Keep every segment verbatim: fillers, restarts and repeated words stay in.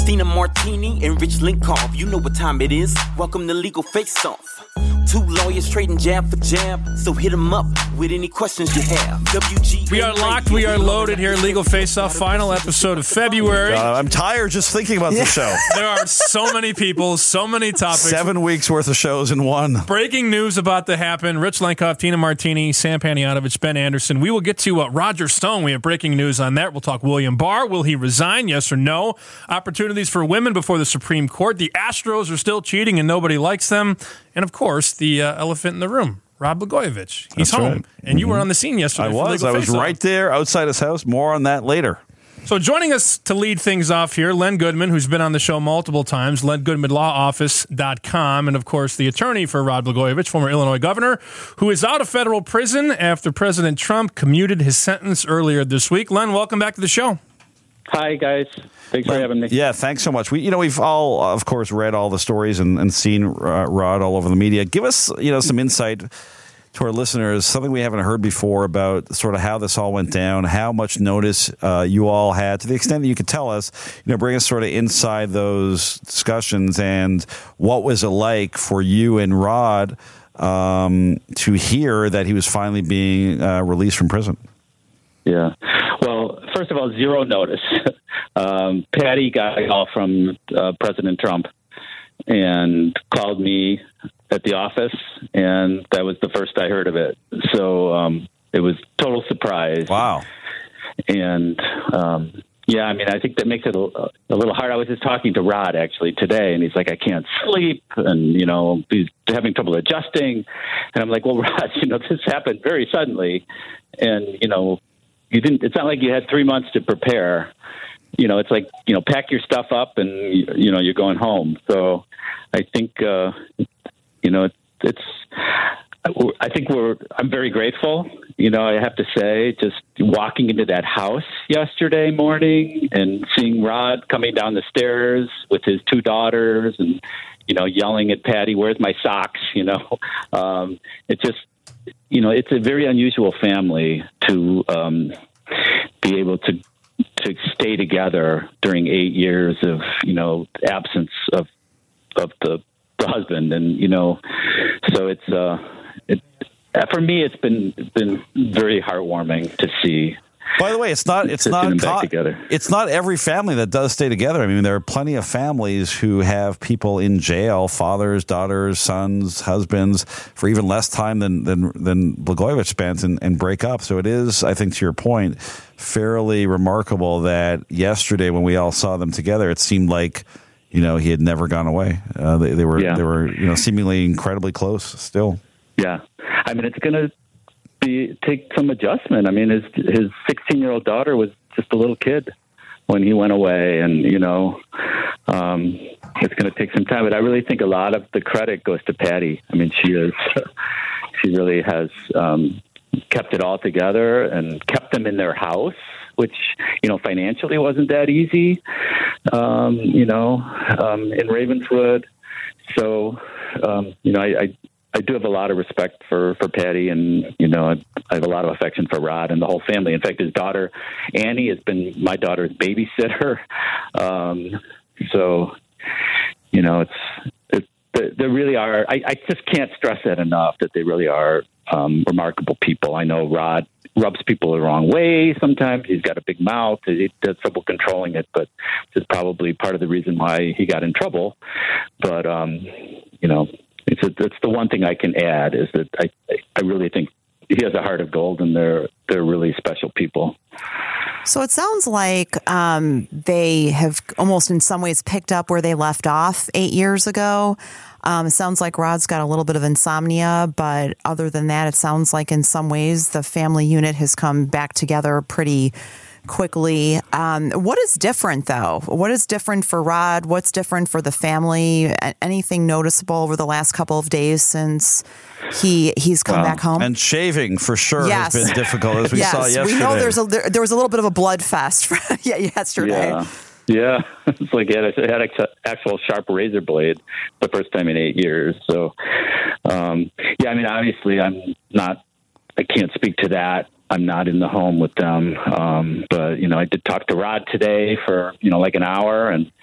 Tina Martini and Rich Linkoff. You know what time it is. Welcome to Legal Face Off. Two lawyers trading jab for jab, so hit them up with any questions you have. W G. We are locked, we are loaded here. Legal Face Off, final episode of February. Uh, I'm tired just thinking about the show. There are so many people, so many topics. Seven weeks worth of shows in one. Breaking news about to happen. Rich Lenkoff, Tina Martini, Sam Panayotovich, Ben Anderson. We will get to uh, Roger Stone. We have breaking news on that. We'll talk William Barr. Will he resign? Yes or no? Opportunities for women before the Supreme Court. The Astros are still cheating and nobody likes them. And, of course, the uh, elephant in the room, Rod Blagojevich. He's That's home. right. And mm-hmm. you were on the scene yesterday. I for was. Legal I was Face-Off. right there outside his house. More on that later. So joining us to lead things off here, Len Goodman, who's been on the show multiple times, len goodman law office dot com, and, of course, the attorney for Rod Blagojevich, former Illinois governor, who is out of federal prison after President Trump commuted his sentence earlier this week. Len, welcome back to the show. Hi, guys. Thanks for having me. Yeah, thanks so much. We, you know, we've all, of course, read all the stories and, and seen uh, Rod all over the media. Give us, you know, some insight to our listeners, something we haven't heard before about sort of how this all went down, how much notice uh, you all had, to the extent that you could tell us, you know, bring us sort of inside those discussions and what was it like for you and Rod um, to hear that he was finally being uh, released from prison. Yeah. Well, first of all, zero notice. um, Patty got a call from uh, President Trump and called me at the office, and that was the first I heard of it. So um, it was total surprise. Wow. And um, yeah, I mean, I think that makes it a, a little hard. I was just talking to Rod actually today, and he's like, I can't sleep, and you know, he's having trouble adjusting. And I'm like, well, Rod, you know, this happened very suddenly, and you know, you didn't. It's not like you had three months to prepare. You know, it's like, you know, pack your stuff up, and you know, you're going home. So I think. Uh, You know, it, it's, I think we're, I'm very grateful. You know, I have to say, just walking into that house yesterday morning and seeing Rod coming down the stairs with his two daughters and, you know, yelling at Patty, where's my socks? You know, um, it just, you know, it's a very unusual family to um, be able to, to stay together during eight years of, you know, absence of, of the, the husband, and you know, so it's uh, it for me. It's been it's been very heartwarming to see. By the way, it's not it's not back together. It's not every family that does stay together. I mean, there are plenty of families who have people in jail, fathers, daughters, sons, husbands, for even less time than than than Blagojevich spent, and, and break up. So it is, I think, to your point, fairly remarkable that yesterday when we all saw them together, it seemed like, you know, he had never gone away. Uh, they, they were, yeah. they were, you know, seemingly incredibly close still. Yeah, I mean, it's going to be take some adjustment. I mean, his his sixteen-year-old daughter was just a little kid when he went away, and you know, um, it's going to take some time. But I really think a lot of the credit goes to Patty. I mean, she is, she really has um, kept it all together and kept them in their house, which, you know, financially wasn't that easy, um, you know, um, in Ravenswood. So, um, you know, I, I, I do have a lot of respect for, for Patty, and, you know, I, I have a lot of affection for Rod and the whole family. In fact, his daughter, Annie, has been my daughter's babysitter. Um, so, you know, it's, it, they really are. I, I just can't stress that enough, that they really are um, remarkable people. I know Rod rubs people the wrong way sometimes. He's got a big mouth. He does trouble controlling it, but it's probably part of the reason why he got in trouble. But, um, you know, it's, a, it's the one thing I can add is that I, I really think he has a heart of gold, and they're, they're really special people. So it sounds like um, they have almost in some ways picked up where they left off eight years ago. Um, it sounds like Rod's got a little bit of insomnia, but other than that, it sounds like in some ways the family unit has come back together pretty quickly. Um, what is different, though? What is different for Rod? What's different for the family? Anything noticeable over the last couple of days since he he's come wow. back home? And shaving, for sure, yes. has been difficult, as we yes. saw yesterday. We know there's a, there, there was a little bit of a blood fest yeah, yesterday. Yeah. Yeah, it's like it had an actual sharp razor blade the first time in eight years. So, um, yeah, I mean, obviously, I'm not, I can't speak to that. I'm not in the home with them. Um, but, you know, I did talk to Rod today for, you know, like an hour. And,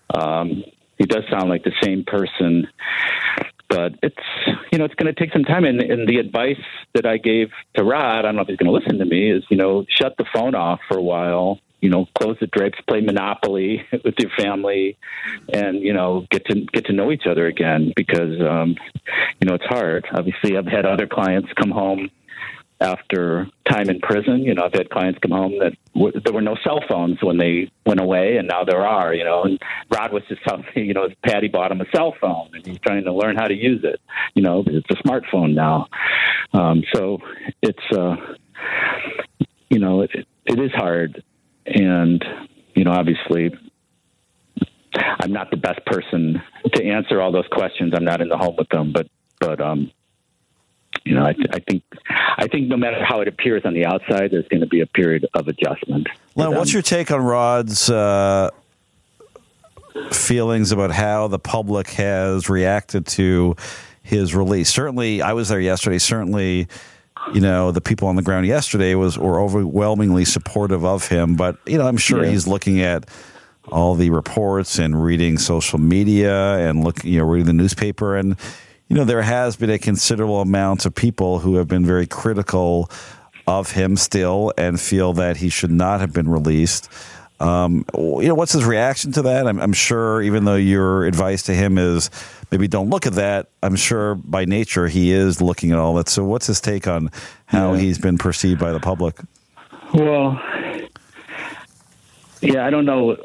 Um, he does sound like the same person, but it's, you know, it's going to take some time. And, and the advice that I gave to Rod, I don't know if he's going to listen to me, is, you know, shut the phone off for a while, you know, close the drapes, play Monopoly with your family, and, you know, get to get to know each other again, because, um, you know, it's hard. Obviously, I've had other clients come home after time in prison. You know, I've had clients come home that w- there were no cell phones when they went away, and now there are, you know. And Rod was just telling me, you know, Patty bought him a cell phone, and he's trying to learn how to use it. You know, it's a smartphone now. Um, so it's, uh, you know, it, it is hard. And, you know, obviously, I'm not the best person to answer all those questions. I'm not in the home with them, but, but, um, you know, I, th- I think I think no matter how it appears on the outside, there's going to be a period of adjustment. Len, what's your take on Rod's uh, feelings about how the public has reacted to his release? Certainly, I was there yesterday. Certainly, you know, the people on the ground yesterday was were overwhelmingly supportive of him. But, you know, I'm sure yeah. he's looking at all the reports and reading social media and look, you know, reading the newspaper. And, you know, there has been a considerable amount of people who have been very critical of him still and feel that he should not have been released. Um, you know, what's his reaction to that? I'm, I'm sure, even though your advice to him is maybe don't look at that, I'm sure by nature he is looking at all that. So what's his take on how yeah. he's been perceived by the public? Well, yeah, I don't know.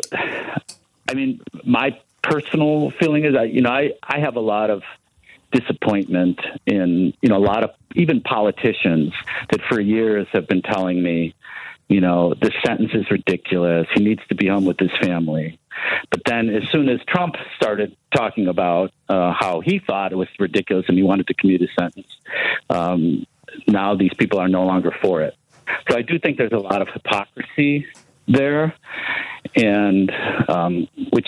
I mean, my personal feeling is, that, you know, I, I have a lot of disappointment in, you know, a lot of even politicians that for years have been telling me, you know, this sentence is ridiculous. He needs to be home with his family. But then as soon as Trump started talking about uh, how he thought it was ridiculous and he wanted to commute his sentence, um, now these people are no longer for it. So I do think there's a lot of hypocrisy there, and um, which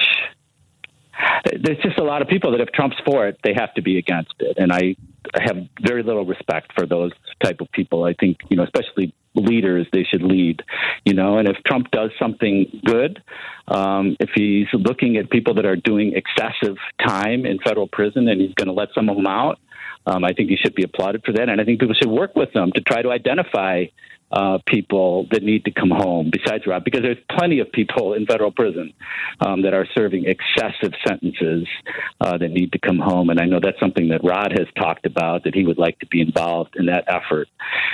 there's just a lot of people that if Trump's for it, they have to be against it. And I have very little respect for those type of people. I think, you know, especially leaders, they should lead, you know, and if Trump does something good, um, if he's looking at people that are doing excessive time in federal prison and he's going to let some of them out, um, I think he should be applauded for that. And I think people should work with them to try to identify Uh, people that need to come home besides Rod, because there's plenty of people in federal prison um, that are serving excessive sentences uh, that need to come home. And I know that's something that Rod has talked about, that he would like to be involved in that effort.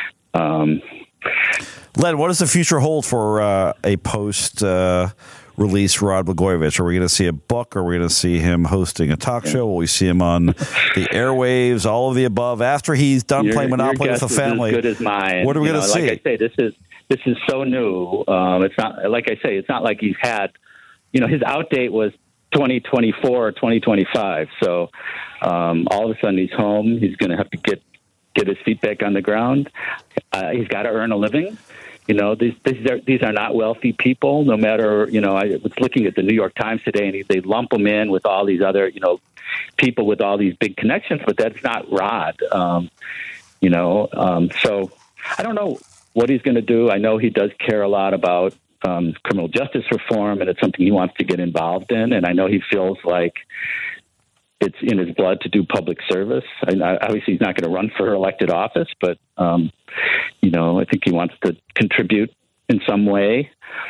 Um, Len, what does the future hold for uh, a post uh, release Rod Blagojevich? Are we going to see a book? Are we going to see him hosting a talk show? Will we see him on the airwaves? All of the above. After he's done your, playing Monopoly with the family, as good as mine. What are we going to see? Like I say, this is this is so new. Um, it's not like I say. It's not like he's had. You know, his out date was twenty twenty-four or twenty twenty-five. So um, all of a sudden he's home. He's going to have to get get his feet back on the ground. Uh, he's got to earn a living. You know, these these are, these are not wealthy people, no matter, you know, I was looking at the New York Times today, and they lump them in with all these other, you know, people with all these big connections, but that's not Rod, um, you know. Um, so I don't know what he's going to do. I know he does care a lot about um, criminal justice reform, and it's something he wants to get involved in, and I know he feels like it's in his blood to do public service. I, obviously, he's not going to run for elected office, but, um, you know, I think he wants to contribute in some way.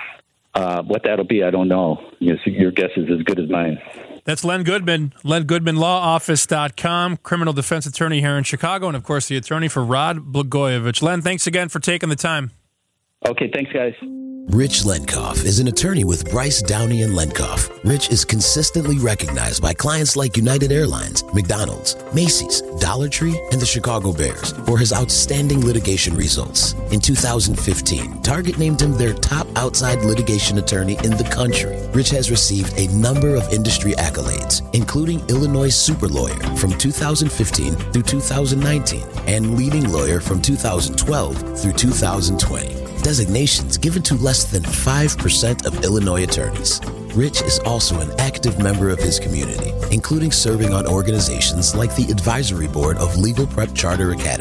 Uh, what that'll be, I don't know. You know, so your guess is as good as mine. That's Len Goodman, len goodman law office dot com, criminal defense attorney here in Chicago, and, of course, the attorney for Rod Blagojevich. Len, thanks again for taking the time. Okay, thanks, guys. Rich Lenkoff is an attorney with Bryce, Downey and Lenkoff. Rich is consistently recognized by clients like United Airlines, McDonald's, Macy's, Dollar Tree, and the Chicago Bears for his outstanding litigation results. In two thousand fifteen, Target named him their top outside litigation attorney in the country. Rich has received a number of industry accolades, including Illinois Super Lawyer from two thousand fifteen through two thousand nineteen and Leading Lawyer from two thousand twelve through two thousand twenty. Designations given to less than five percent of Illinois attorneys. Rich is also an active member of his community, including serving on organizations like the Advisory Board of Legal Prep Charter Academy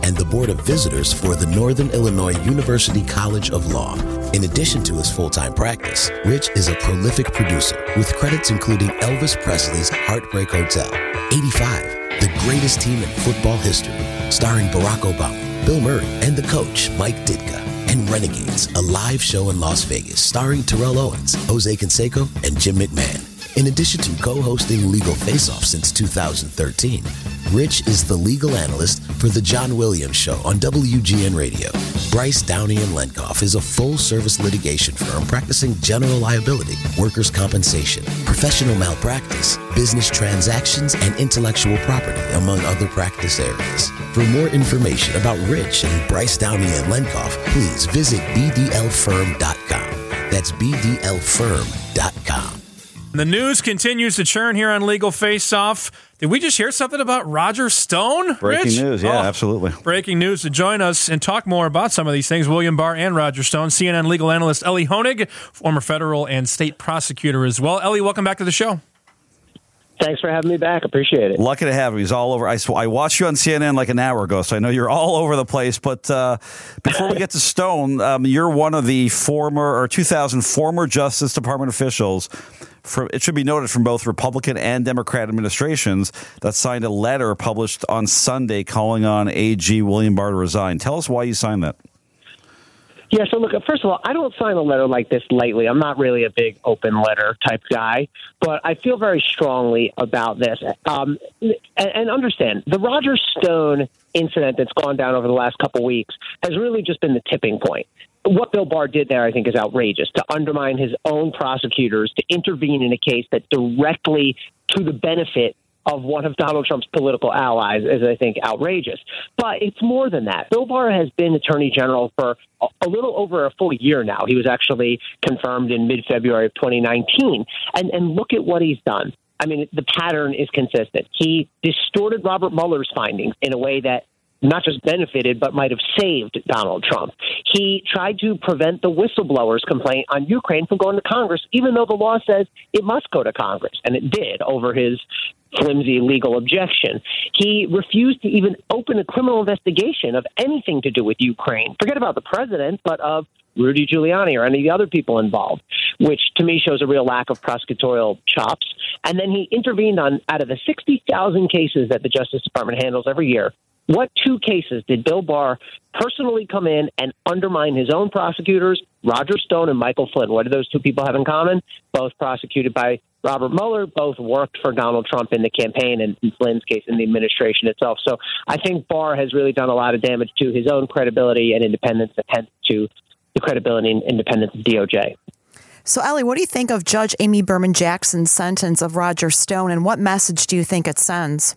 and the Board of Visitors for the Northern Illinois University College of Law. In addition to his full-time practice, Rich is a prolific producer with credits including Elvis Presley's Heartbreak Hotel, eighty-five, the greatest team in football history, starring Barack Obama, Bill Murray, and the coach, Mike Ditka, and Renegades, a live show in Las Vegas starring Terrell Owens, Jose Canseco, and Jim McMahon. In addition to co-hosting Legal Face-Off since two thousand thirteen, Rich is the legal analyst for The John Williams Show on W G N Radio. Bryce, Downey and Lenkoff is a full-service litigation firm practicing general liability, workers' compensation, professional malpractice, business transactions, and intellectual property, among other practice areas. For more information about Rich and Bryce, Downey and Lenkoff, please visit b d l firm dot com. That's b d l firm dot com. The news continues to churn here on Legal Face Off. Did we just hear something about Roger Stone? Breaking Rich? news, yeah, oh, absolutely. Breaking news. To join us and talk more about some of these things, William Barr and Roger Stone, C N N legal analyst Elie Honig, former federal and state prosecutor as well. Elie, welcome back to the show. Thanks for having me back. Appreciate it. Lucky to have him. He's all over. I, I watched you on C N N like an hour ago, so I know you're all over the place. But uh, before we get to Stone, um, you're one of the former or two thousand former Justice Department officials. For, it should be noted from both Republican and Democrat administrations that signed a letter published on Sunday calling on A G William Barr to resign. Tell us why you signed that. Yeah, so look, first of all, I don't sign a letter like this lightly. I'm not really a big open letter type guy, but I feel very strongly about this. Um, and, and understand, the Roger Stone incident that's gone down over the last couple of weeks has really just been the tipping point. What Bill Barr did there, I think, is outrageous, to undermine his own prosecutors, to intervene in a case that directly to the benefit of one of Donald Trump's political allies is, I think, outrageous. But it's more than that. Bill Barr has been Attorney General for a, a little over a full year now. He was actually confirmed in mid-February of twenty nineteen. And, and look at what he's done. I mean, the pattern is consistent. He distorted Robert Mueller's findings in a way that not just benefited, but might have saved Donald Trump. He tried to prevent the whistleblower's complaint on Ukraine from going to Congress, even though the law says it must go to Congress, and it did over his flimsy legal objection. He refused to even open a criminal investigation of anything to do with Ukraine. Forget about the president, but of Rudy Giuliani or any of the other people involved, which to me shows a real lack of prosecutorial chops. And then he intervened on, out of the sixty thousand cases that the Justice Department handles every year, what two cases did Bill Barr personally come in and undermine his own prosecutors, Roger Stone and Michael Flynn? What do those two people have in common? Both prosecuted by Robert Mueller, both worked for Donald Trump in the campaign, and in Flynn's case, in the administration itself. So I think Barr has really done a lot of damage to his own credibility and independence, and hence to the credibility and independence of D O J. So, Elie, what do you think of Judge Amy Berman Jackson's sentence of Roger Stone, and what message do you think it sends?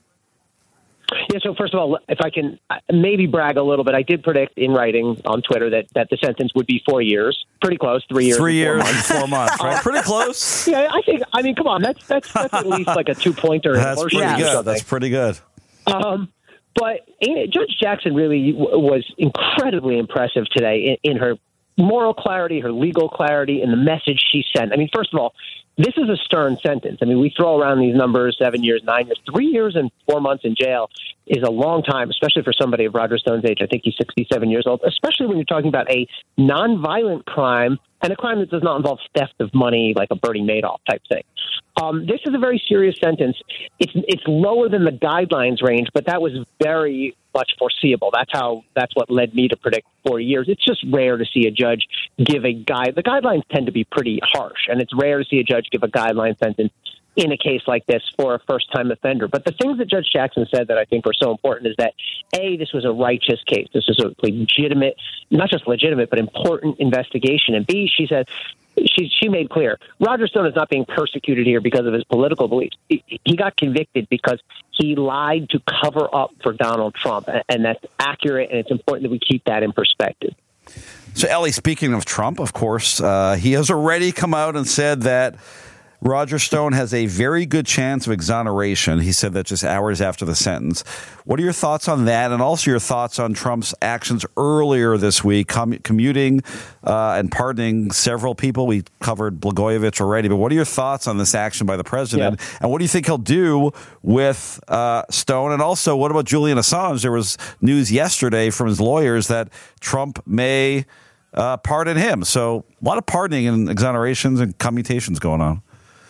Yeah, so first of all, if I can maybe brag a little bit, I did predict in writing on Twitter that, that the sentence would be four years. Pretty close, three years. Three years and and four months, right? Pretty close. Yeah, I think, I mean, come on, that's that's, that's at least like a two-pointer. That's pretty or good. something. That's pretty good. Um, but Judge Jackson really was incredibly impressive today in, in her moral clarity, her legal clarity, and the message she sent. I mean, first of all, this is a stern sentence. I mean, we throw around these numbers, seven years, nine years, three years and four months in jail is a long time, especially for somebody of Roger Stone's age. I think he's sixty-seven years old, especially when you're talking about a nonviolent crime and a crime that does not involve theft of money like a Bernie Madoff type thing. Um, this is a very serious sentence. It's it's lower than the guidelines range, but that was very much foreseeable. That's how. That's what led me to predict four years. It's just rare to see a judge give a guide. The guidelines tend to be pretty harsh, and it's rare to see a judge give a guideline sentence in a case like this for a first-time offender. But the things that Judge Jackson said that I think were so important is that, A, this was a righteous case. This was a legitimate, not just legitimate, but important investigation. And B, she said, she she made clear, Roger Stone is not being persecuted here because of his political beliefs. He, he got convicted because he lied to cover up for Donald Trump, and that's accurate, and it's important that we keep that in perspective. So, Elie, speaking of Trump, of course, uh, he has already come out and said that Roger Stone has a very good chance of exoneration. He said that just hours after the sentence. What are your thoughts on that? And also your thoughts on Trump's actions earlier this week, com- commuting uh, and pardoning several people. We covered Blagojevich already, but what are your thoughts on this action by the president? Yeah. And what do you think he'll do with uh, Stone? And also, what about Julian Assange? There was news yesterday from his lawyers that Trump may uh, pardon him. So a lot of pardoning and exonerations and commutations going on.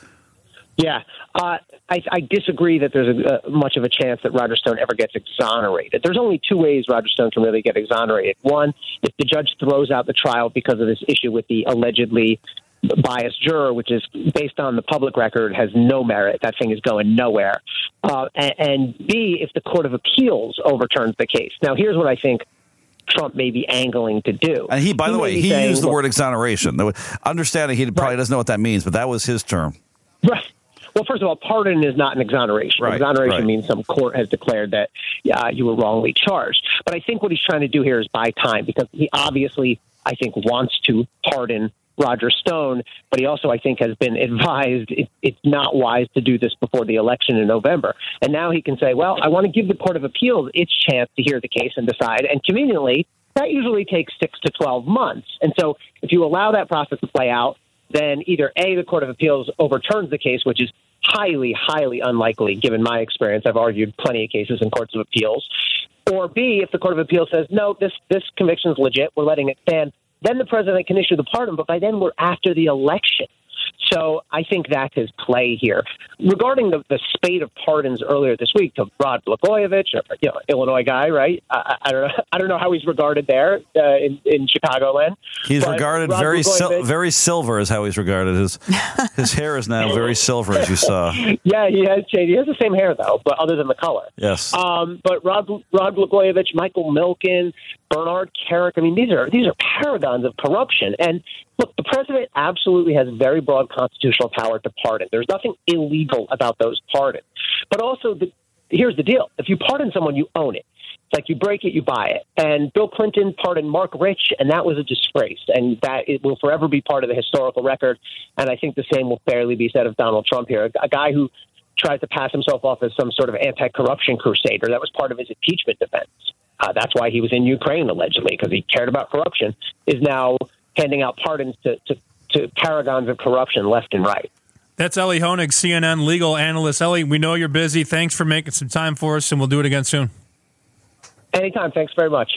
Yeah, uh, I, I disagree that there's a, uh, much of a chance that Roger Stone ever gets exonerated. There's only two ways Roger Stone can really get exonerated. One, if the judge throws out the trial because of this issue with the allegedly biased juror, which is based on the public record, has no merit. That thing is going nowhere. Uh, and, and B, if the Court of Appeals overturns the case. Now, here's what I think Trump may be angling to do. And he, by he the way, he saying, used the well, word exoneration. Understanding he probably right. doesn't know what that means, but that was his term. Right. Well, first of all, pardon is not an exoneration. Right, exoneration right. means some court has declared that uh, you were wrongly charged. But I think what he's trying to do here is buy time, because he obviously, I think, wants to pardon Roger Stone, but he also, I think, has been advised it, it's not wise to do this before the election in November. And now he can say, well, I want to give the Court of Appeals its chance to hear the case and decide. And conveniently, that usually takes six to twelve months. And so if you allow that process to play out, then either A, the Court of Appeals overturns the case, which is highly, highly unlikely, given my experience. I've argued plenty of cases in courts of appeals. Or B, if the Court of Appeals says, no, this, this conviction is legit, we're letting it stand, then the president can issue the pardon, but by then we're after the election. So I think that's his play here. Regarding the, the spate of pardons earlier this week to Rod Blagojevich, you know, Illinois guy, right? I, I don't know. I don't know how he's regarded there uh, in, in Chicagoland. He's but regarded Rod very sil- Blagojevich- very silver is how he's regarded. His his hair is now very silver, as you saw. Yeah, he has changed. He has the same hair though, but other than the color. Yes. Um, but Rod Rod Blagojevich, Michael Milken, Bernard Kerik. I mean, these are these are paragons of corruption. And look, the president absolutely has very broad constitutional power to pardon. There's nothing illegal about those pardons. But also, the, here's the deal. If you pardon someone, you own it. It's like you break it, you buy it. And Bill Clinton pardoned Mark Rich, and that was a disgrace. And that it will forever be part of the historical record. And I think the same will fairly be said of Donald Trump here, a, a guy who tries to pass himself off as some sort of anti-corruption crusader. That was part of his impeachment defense. Uh, that's why he was in Ukraine, allegedly, because he cared about corruption, is now handing out pardons to, to, to paragons of corruption left and right. That's Elie Honig, C N N legal analyst. Elie, we know you're busy. Thanks for making some time for us, and we'll do it again soon. Anytime. Thanks very much.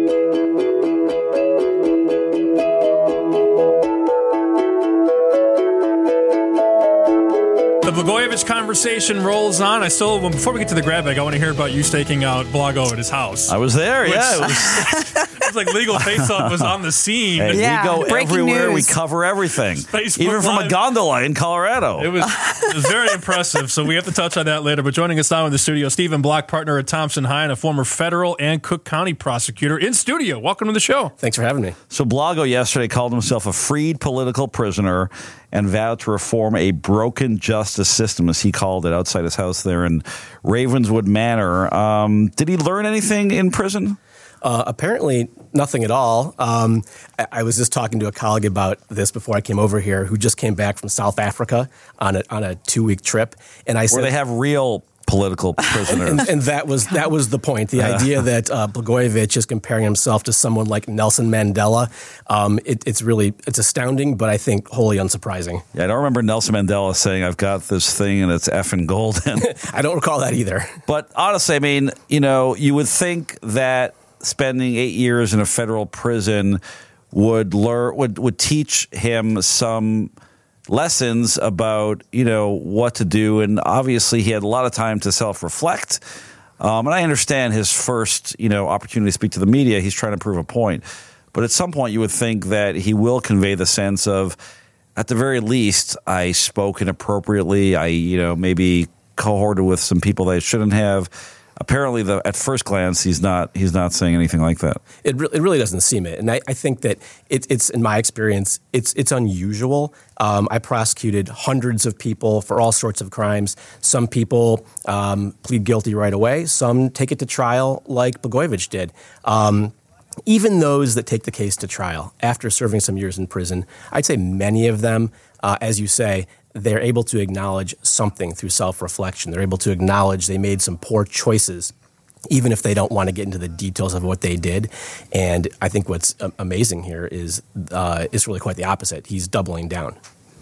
The Blagojevich conversation rolls on. I still, well, before we get to the grab bag, I want to hear about you staking out Blago at his house. I was there, Which, yeah. It was, it was like Legal Face-Off was on the scene. hey, Yeah, we go breaking everywhere. news. We cover everything. Facebook Even from Live. a gondola in Colorado. It was, it was very impressive, so we have to touch on that later. But joining us now in the studio, Stephen Block, partner at Thompson Hine, a former federal and Cook County prosecutor in studio. Welcome to the show. Thanks for having me. So Blago yesterday called himself a freed political prisoner and vowed to reform a broken justice system, as he called it, outside his house there in Ravenswood Manor. Um, did he learn anything in prison? Uh, apparently nothing at all. Um, I, I was just talking to a colleague about this before I came over here, who just came back from South Africa on a on a two week trip, and I Where said they have real political prisoners. and, and that was that was the point. The idea that uh, Blagojevich is comparing himself to someone like Nelson Mandela. Um, it, it's really it's astounding, but I think wholly unsurprising. Yeah, I don't remember Nelson Mandela saying, "I've got this thing and it's effing golden." I don't recall that either. But honestly, I mean, you know, you would think that spending eight years in a federal prison would learn would would teach him some lessons about, you know, what to do. And obviously he had a lot of time to self-reflect. Um, and I understand his first, you know, opportunity to speak to the media. He's trying to prove a point. But at some point you would think that he will convey the sense of, at the very least, I spoke inappropriately. I, you know, maybe cohorted with some people that I shouldn't have. Apparently, the, at first glance, he's not he's not saying anything like that. It, re- it really doesn't seem it. And I, I think that it, it's, in my experience, it's it's unusual. Um, I prosecuted hundreds of people for all sorts of crimes. Some people um, plead guilty right away. Some take it to trial like Blagojevich did. Um, even those that take the case to trial after serving some years in prison, I'd say many of them, uh, as you say, they're able to acknowledge something through self-reflection. They're able to acknowledge they made some poor choices, even if they don't want to get into the details of what they did. And I think what's amazing here is uh, it's really quite the opposite. He's doubling down.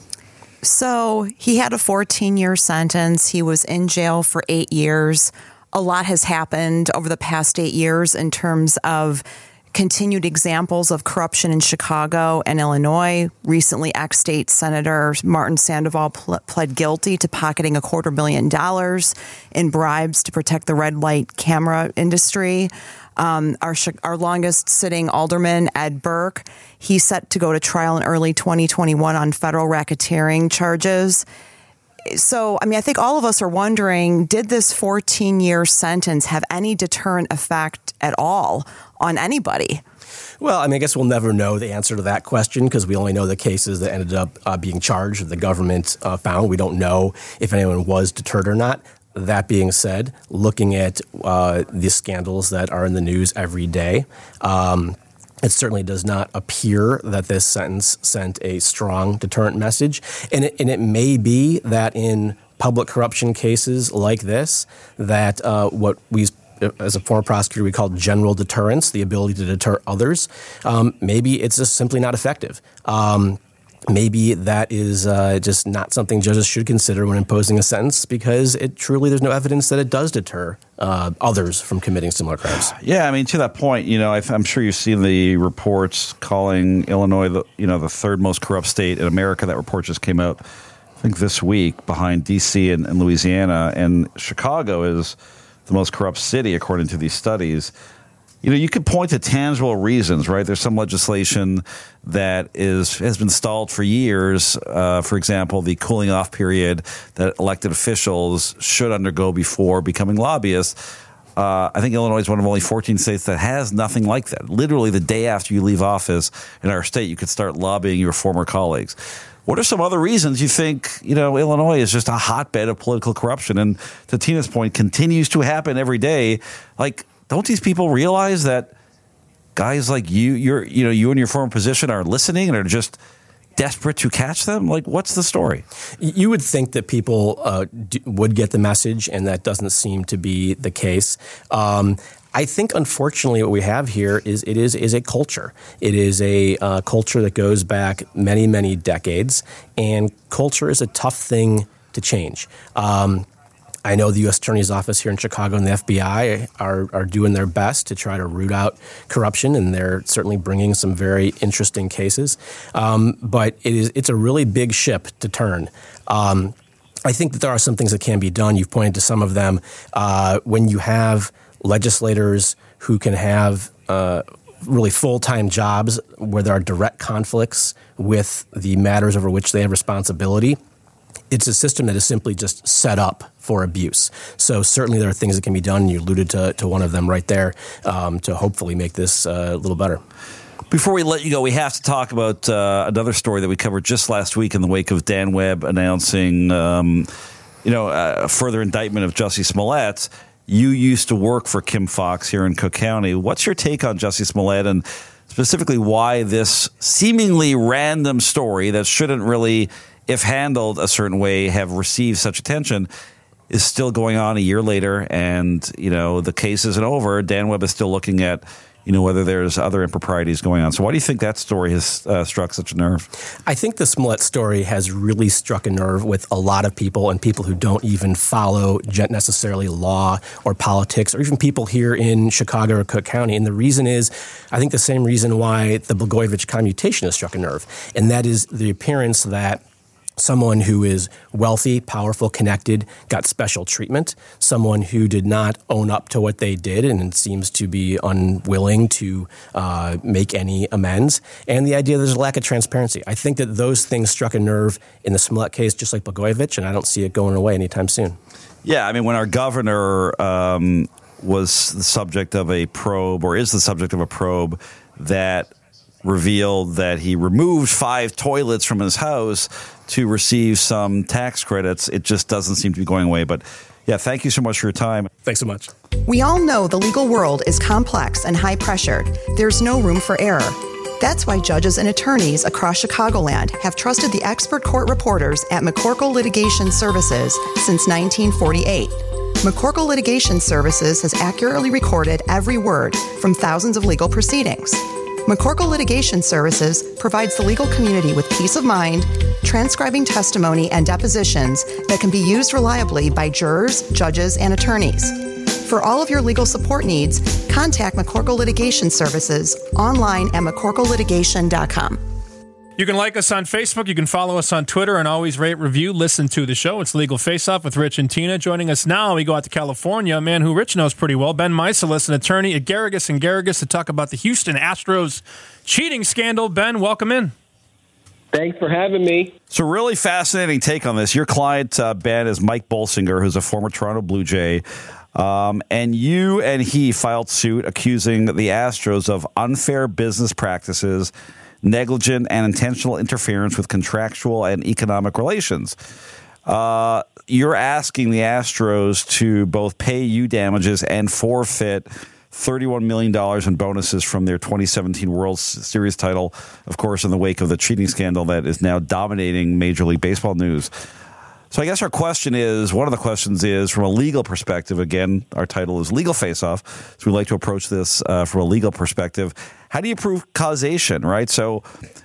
So he had a fourteen-year sentence. He was in jail for eight years. A lot has happened over the past eight years in terms of continued examples of corruption in Chicago and Illinois. Recently, ex-state Senator Martin Sandoval ple- pled guilty to pocketing a quarter million dollars in bribes to protect the red light camera industry. Um, our, our longest sitting alderman, Ed Burke, he's set to go to trial in early twenty twenty-one on federal racketeering charges. So, I mean, I think all of us are wondering, did this fourteen-year sentence have any deterrent effect at all on anybody? Well, I mean, I guess we'll never know the answer to that question because we only know the cases that ended up uh, being charged, that the government uh, found. We don't know if anyone was deterred or not. That being said, looking at uh, the scandals that are in the news every day, um, it certainly does not appear that this sentence sent a strong deterrent message. And it, and it may be that in public corruption cases like this, that uh, what we, as a former prosecutor, we call general deterrence, the ability to deter others, um, maybe it's just simply not effective. Um, Maybe that is uh, just not something judges should consider when imposing a sentence because it truly there's no evidence that it does deter uh, others from committing similar crimes. Yeah, I mean, to that point, you know, I'm sure you've seen the reports calling Illinois the you know the third most corrupt state in America. That report just came out, I think, this week, behind D C and, and Louisiana, and Chicago is the most corrupt city according to these studies. You know, you could point to tangible reasons, right? There's some legislation that is has been stalled for years. Uh, for example, the cooling off period that elected officials should undergo before becoming lobbyists. Uh, I think Illinois is one of only fourteen states that has nothing like that. Literally, the day after you leave office in our state, you could start lobbying your former colleagues. What are some other reasons you think, you know, Illinois is just a hotbed of political corruption? And to Tina's point, continues to happen every day. Like, don't these people realize that guys like you, you're, you know, you in your former position are listening and are just desperate to catch them? Like, what's the story? You would think that people uh, d- would get the message, and that doesn't seem to be the case. Um, I think, unfortunately, what we have here is it is is a culture. It is a uh, culture that goes back many, many decades, and culture is a tough thing to change. Um, I know the U S Attorney's Office here in Chicago and the F B I are, are doing their best to try to root out corruption, and they're certainly bringing some very interesting cases. Um, but it is it's a really big ship to turn. Um, I think that there are some things that can be done. You've pointed to some of them. Uh, when you have legislators who can have uh, really full-time jobs where there are direct conflicts with the matters over which they have responsibility, it's a system that is simply just set up for abuse. So certainly there are things that can be done. You alluded to, to one of them right there um, to hopefully make this uh, a little better. Before we let you go, we have to talk about uh, another story that we covered just last week in the wake of Dan Webb announcing, um, you know, a further indictment of Jussie Smollett. You used to work for Kim Foxx here in Cook County. What's your take on Jussie Smollett, and specifically why this seemingly random story that shouldn't really, if handled a certain way, have received such attention, is still going on a year later, and, you know, the case isn't over. Dan Webb is still looking at, you know, whether there's other improprieties going on. So why do you think that story has uh, struck such a nerve? I think the Smollett story has really struck a nerve with a lot of people, and people who don't even follow necessarily law or politics, or even people here in Chicago or Cook County. And the reason is, I think the same reason why the Blagojevich commutation has struck a nerve, and that is the appearance that someone who is wealthy, powerful, connected, got special treatment. Someone who did not own up to what they did and seems to be unwilling to uh, make any amends. And the idea that there's a lack of transparency. I think that those things struck a nerve in the Smollett case, just like Blagojevich, and I don't see it going away anytime soon. Yeah, I mean, when our governor um, was the subject of a probe, or is the subject of a probe, that revealed that he removed five toilets from his house to receive some tax credits, it just doesn't seem to be going away. But yeah, thank you so much for your time. Thanks so much. We all know the legal world is complex and high pressured. There's no room for error. That's why judges and attorneys across Chicagoland have trusted the expert court reporters at McCorkle Litigation Services since nineteen forty-eight. McCorkle Litigation Services has accurately recorded every word from thousands of legal proceedings. McCorkle Litigation Services provides the legal community with peace of mind, transcribing testimony and depositions that can be used reliably by jurors, judges, and attorneys. For all of your legal support needs, contact McCorkle Litigation Services online at mccorkle litigation dot com. You can like us on Facebook. You can follow us on Twitter and always rate, review, listen to the show. It's Legal Face Off with Rich and Tina. Joining us now, we go out to California, a man who Rich knows pretty well, Ben Meiselas, an attorney at Garrigus and Garrigus, to talk about the Houston Astros cheating scandal. Ben, welcome in. Thanks for having me. It's a really fascinating take on this. Your client, uh, Ben, is Mike Bolsinger, who's a former Toronto Blue Jay. Um, and you and he filed suit accusing the Astros of unfair business practices, negligent and intentional interference with contractual and economic relations. Uh, you're asking the Astros to both pay you damages and forfeit thirty-one million dollars in bonuses from their twenty seventeen World Series title, of course, in the wake of the cheating scandal that is now dominating Major League Baseball news. So I guess our question is, one of the questions is, from a legal perspective, again, our title is Legal Face-Off, so we like to approach this uh, from a legal perspective. How do you prove causation, right? So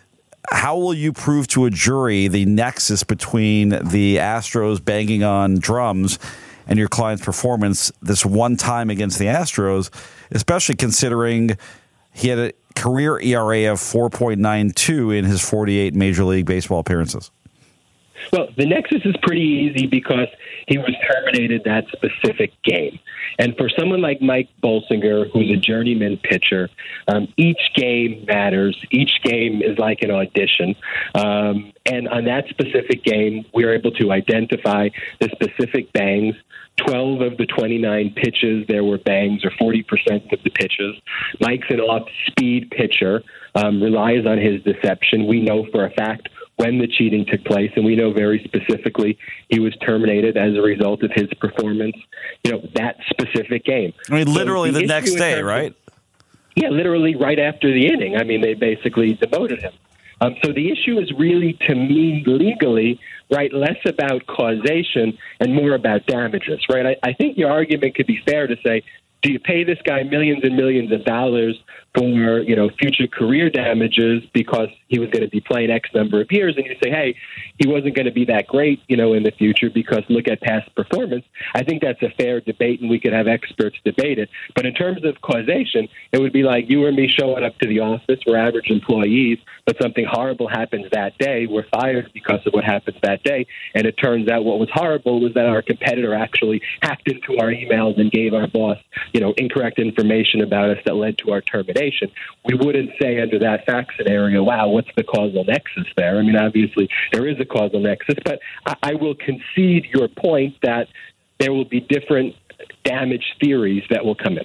how will you prove to a jury the nexus between the Astros banging on drums and your client's performance this one time against the Astros, especially considering he had a career E R A of four point nine two in his forty-eight Major League Baseball appearances? Well, the nexus is pretty easy because he was terminated that specific game. And for someone like Mike Bolsinger, who's a journeyman pitcher, um, each game matters. Each game is like an audition. Um, and on that specific game, we were able to identify the specific bangs. twelve of the twenty-nine pitches, there were bangs, or forty percent of the pitches. Mike's an off-speed pitcher, um, relies on his deception. We know for a fact when the cheating took place, and we know very specifically he was terminated as a result of his performance, you know, that specific game. I mean, literally so the, the next day, right? Of, yeah, literally right after the inning. I mean, they basically demoted him. Um, so the issue is really, to me, legally, right, less about causation and more about damages, right? I, I think your argument could be fair to say, do you pay this guy millions and millions of dollars for, you know, future career damages because he was going to be playing X number of years? And you say, hey, he wasn't going to be that great, you know, in the future because look at past performance. I think that's a fair debate, and we could have experts debate it. But in terms of causation, it would be like you or me showing up to the office. We're average employees, but something horrible happens that day. We're fired because of what happens that day. And it turns out what was horrible was that our competitor actually hacked into our emails and gave our boss, you know, incorrect information about us that led to our termination. We wouldn't say under that fact scenario, wow, what's the causal nexus there? I mean, obviously there is a causal nexus, but I, I will concede your point that there will be different damage theories that will come in.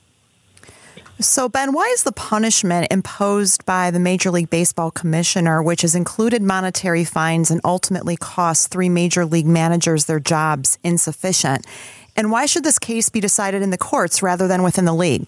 So, Ben, why is the punishment imposed by the Major League Baseball commissioner, which has included monetary fines and ultimately cost three major league managers their jobs, insufficient? And why should this case be decided in the courts rather than within the league?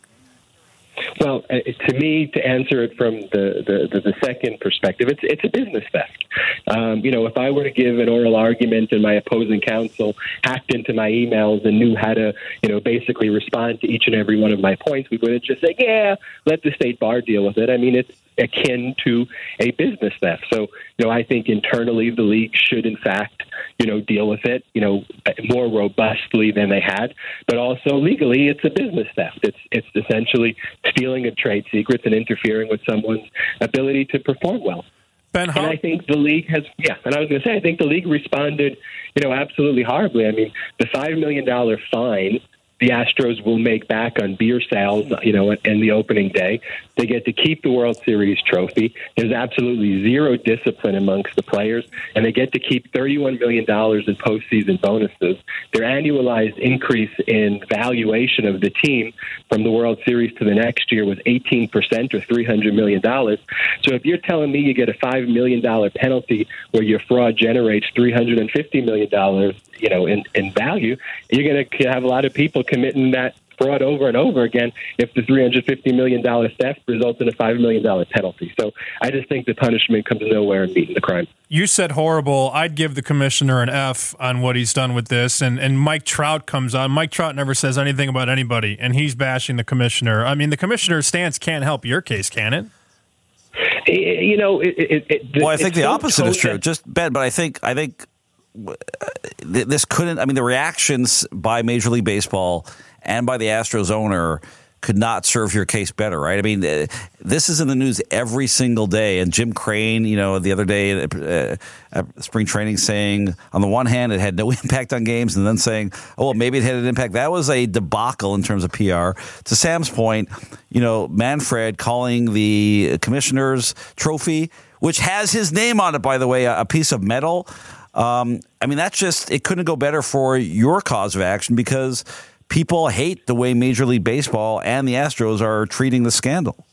Well, uh, to me, to answer it from the, the, the, the second perspective, it's it's a business theft. Um, you know, if I were to give an oral argument and my opposing counsel hacked into my emails and knew how to, you know, basically respond to each and every one of my points, we wouldn't just say, yeah, let the state bar deal with it. I mean, it's akin to a business theft. So, you know, I think internally the league should, in fact, you know, deal with it, you know, more robustly than they had. But also legally, it's a business theft. It's it's essentially stealing of trade secrets and interfering with someone's ability to perform well. Ben, how- and I think the league has, yeah, and I was going to say, I think the league responded, you know, absolutely horribly. I mean, the five million dollars fine the Astros will make back on beer sales, you know, in the opening day. They get to keep the World Series trophy. There's absolutely zero discipline amongst the players, and they get to keep thirty-one million dollars in postseason bonuses. Their annualized increase in valuation of the team from the World Series to the next year was eighteen percent, or three hundred million dollars. So if you're telling me you get a five million dollars penalty where your fraud generates three hundred fifty million dollars, you know, in, in value, you're going to have a lot of people committing that fraud over and over again if the three hundred fifty million dollars theft results in a five million dollars penalty. So I just think the punishment comes nowhere in meeting the crime. You said horrible. I'd give the commissioner an F on what he's done with this. And, and Mike Trout comes on. Mike Trout never says anything about anybody, and he's bashing the commissioner. I mean, the commissioner's stance can't help your case, can it? You know, it, it, it, well, I think the so opposite is true. that- Just Ben, but I think I think this couldn't. I mean, the reactions by Major League Baseball and by the Astros owner could not serve your case better, right? I mean, uh, this is in the news every single day. And Jim Crane, you know, the other day uh, at spring training saying, on the one hand, it had no impact on games, and then saying, oh, well, maybe it had an impact. That was a debacle in terms of P R. To Sam's point, you know, Manfred calling the commissioner's trophy, which has his name on it, by the way, a piece of metal. Um, I mean, that's just, it couldn't go better for your cause of action, because people hate the way Major League Baseball and the Astros are treating the scandal.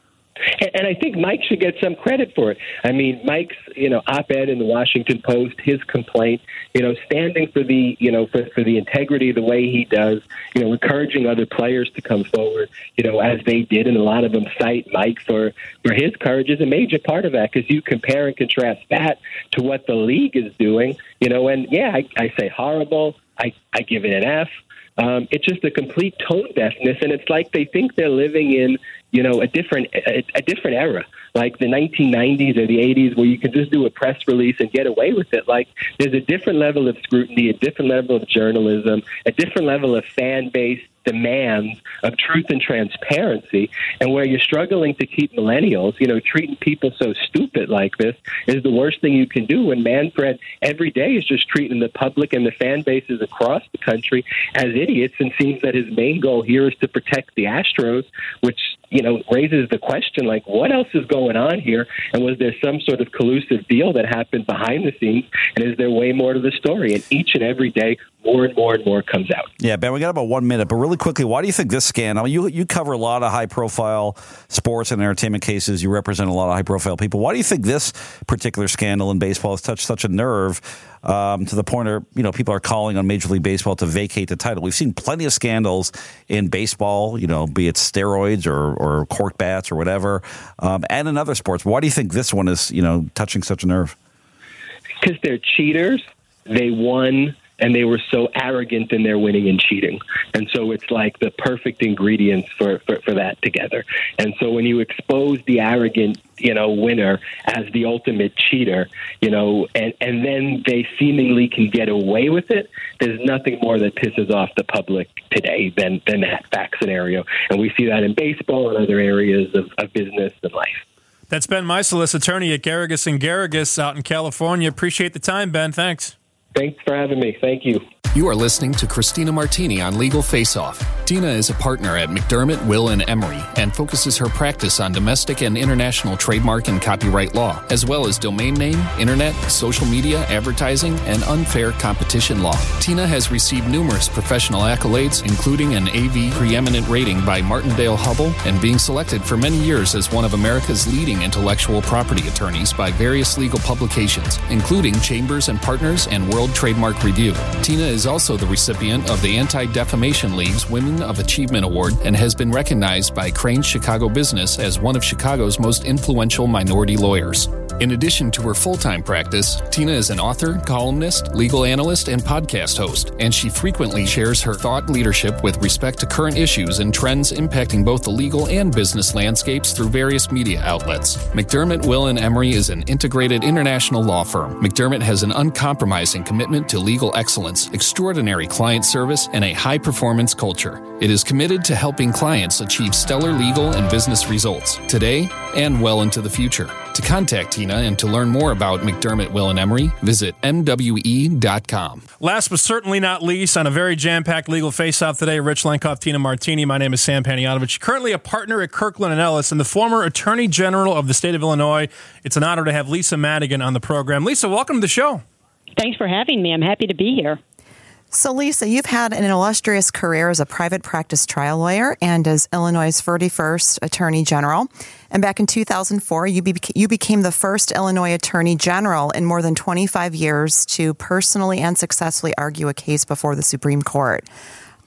And I think Mike should get some credit for it. I mean, Mike's, you know, op-ed in the Washington Post, his complaint, you know, standing for the, you know, for, for the integrity the way he does, you know, encouraging other players to come forward, you know, as they did, and a lot of them cite Mike for, for his courage is a major part of that, because you compare and contrast that to what the league is doing, you know, and yeah, I, I say horrible, I, I give it an F. Um, it's just a complete tone deafness, and it's like they think they're living in, you know, a different a, a different era, like the nineteen nineties or the eighties, where you can just do a press release and get away with it. Like, there's a different level of scrutiny, a different level of journalism, a different level of fan base demands of truth and transparency, and where you're struggling to keep millennials, you know, treating people so stupid like this is the worst thing you can do, when Manfred every day is just treating the public and the fan bases across the country as idiots, and seems that his main goal here is to protect the Astros, which, you know, raises the question, like, what else is going on here? And was there some sort of collusive deal that happened behind the scenes? And is there way more to the story? And each and every day, more and more and more comes out. Yeah, Ben, we got about one minute, but really quickly, why do you think this scandal, you you cover a lot of high-profile sports and entertainment cases, you represent a lot of high-profile people. Why do you think this particular scandal in baseball has touched such a nerve um, to the point where, you know, people are calling on Major League Baseball to vacate the title? We've seen plenty of scandals in baseball, you know, be it steroids or, or cork bats or whatever, um, and in other sports. Why do you think this one is, you know, touching such a nerve? Because they're cheaters. They won, and they were so arrogant in their winning and cheating. And so it's like the perfect ingredients for, for, for that together. And so when you expose the arrogant, you know, winner as the ultimate cheater, you know, and, and then they seemingly can get away with it, there's nothing more that pisses off the public today than, than that fact scenario. And we see that in baseball and other areas of, of business and life. That's Ben Meiselas, attorney at Garrigus and Garrigus out in California. Appreciate the time, Ben. Thanks. Thanks for having me. Thank you. You are listening to Christina Martini on Legal Face Off. Tina is a partner at McDermott, Will and Emery and focuses her practice on domestic and international trademark and copyright law, as well as domain name, internet, social media, advertising, and unfair competition law. Tina has received numerous professional accolades, including an A V preeminent rating by Martindale-Hubbell and being selected for many years as one of America's leading intellectual property attorneys by various legal publications, including Chambers and Partners and World Trademark Review. Tina is also the recipient of the Anti-Defamation League's Women of Achievement Award and has been recognized by Crain's Chicago Business as one of Chicago's most influential minority lawyers. In addition to her full-time practice, Tina is an author, columnist, legal analyst, and podcast host, and she frequently shares her thought leadership with respect to current issues and trends impacting both the legal and business landscapes through various media outlets. McDermott, Will and Emery is an integrated international law firm. McDermott has an uncompromising commitment to legal excellence, extraordinary client service, and a high-performance culture. It is committed to helping clients achieve stellar legal and business results today and well into the future. To contact Tina and to learn more about McDermott, Will and Emery, visit M W E dot com. Last but certainly not least, on a very jam-packed legal face-off today, Rich Lenkoff, Tina Martini. My name is Sam Panayotovich, currently a partner at Kirkland and Ellis and the former Attorney General of the state of Illinois. It's an honor to have Lisa Madigan on the program. Lisa, welcome to the show. Thanks for having me. I'm happy to be here. So, Lisa, you've had an illustrious career as a private practice trial lawyer and as Illinois' thirty-first Attorney General. And back in two thousand four, you, be- you became the first Illinois Attorney General in more than twenty-five years to personally and successfully argue a case before the Supreme Court.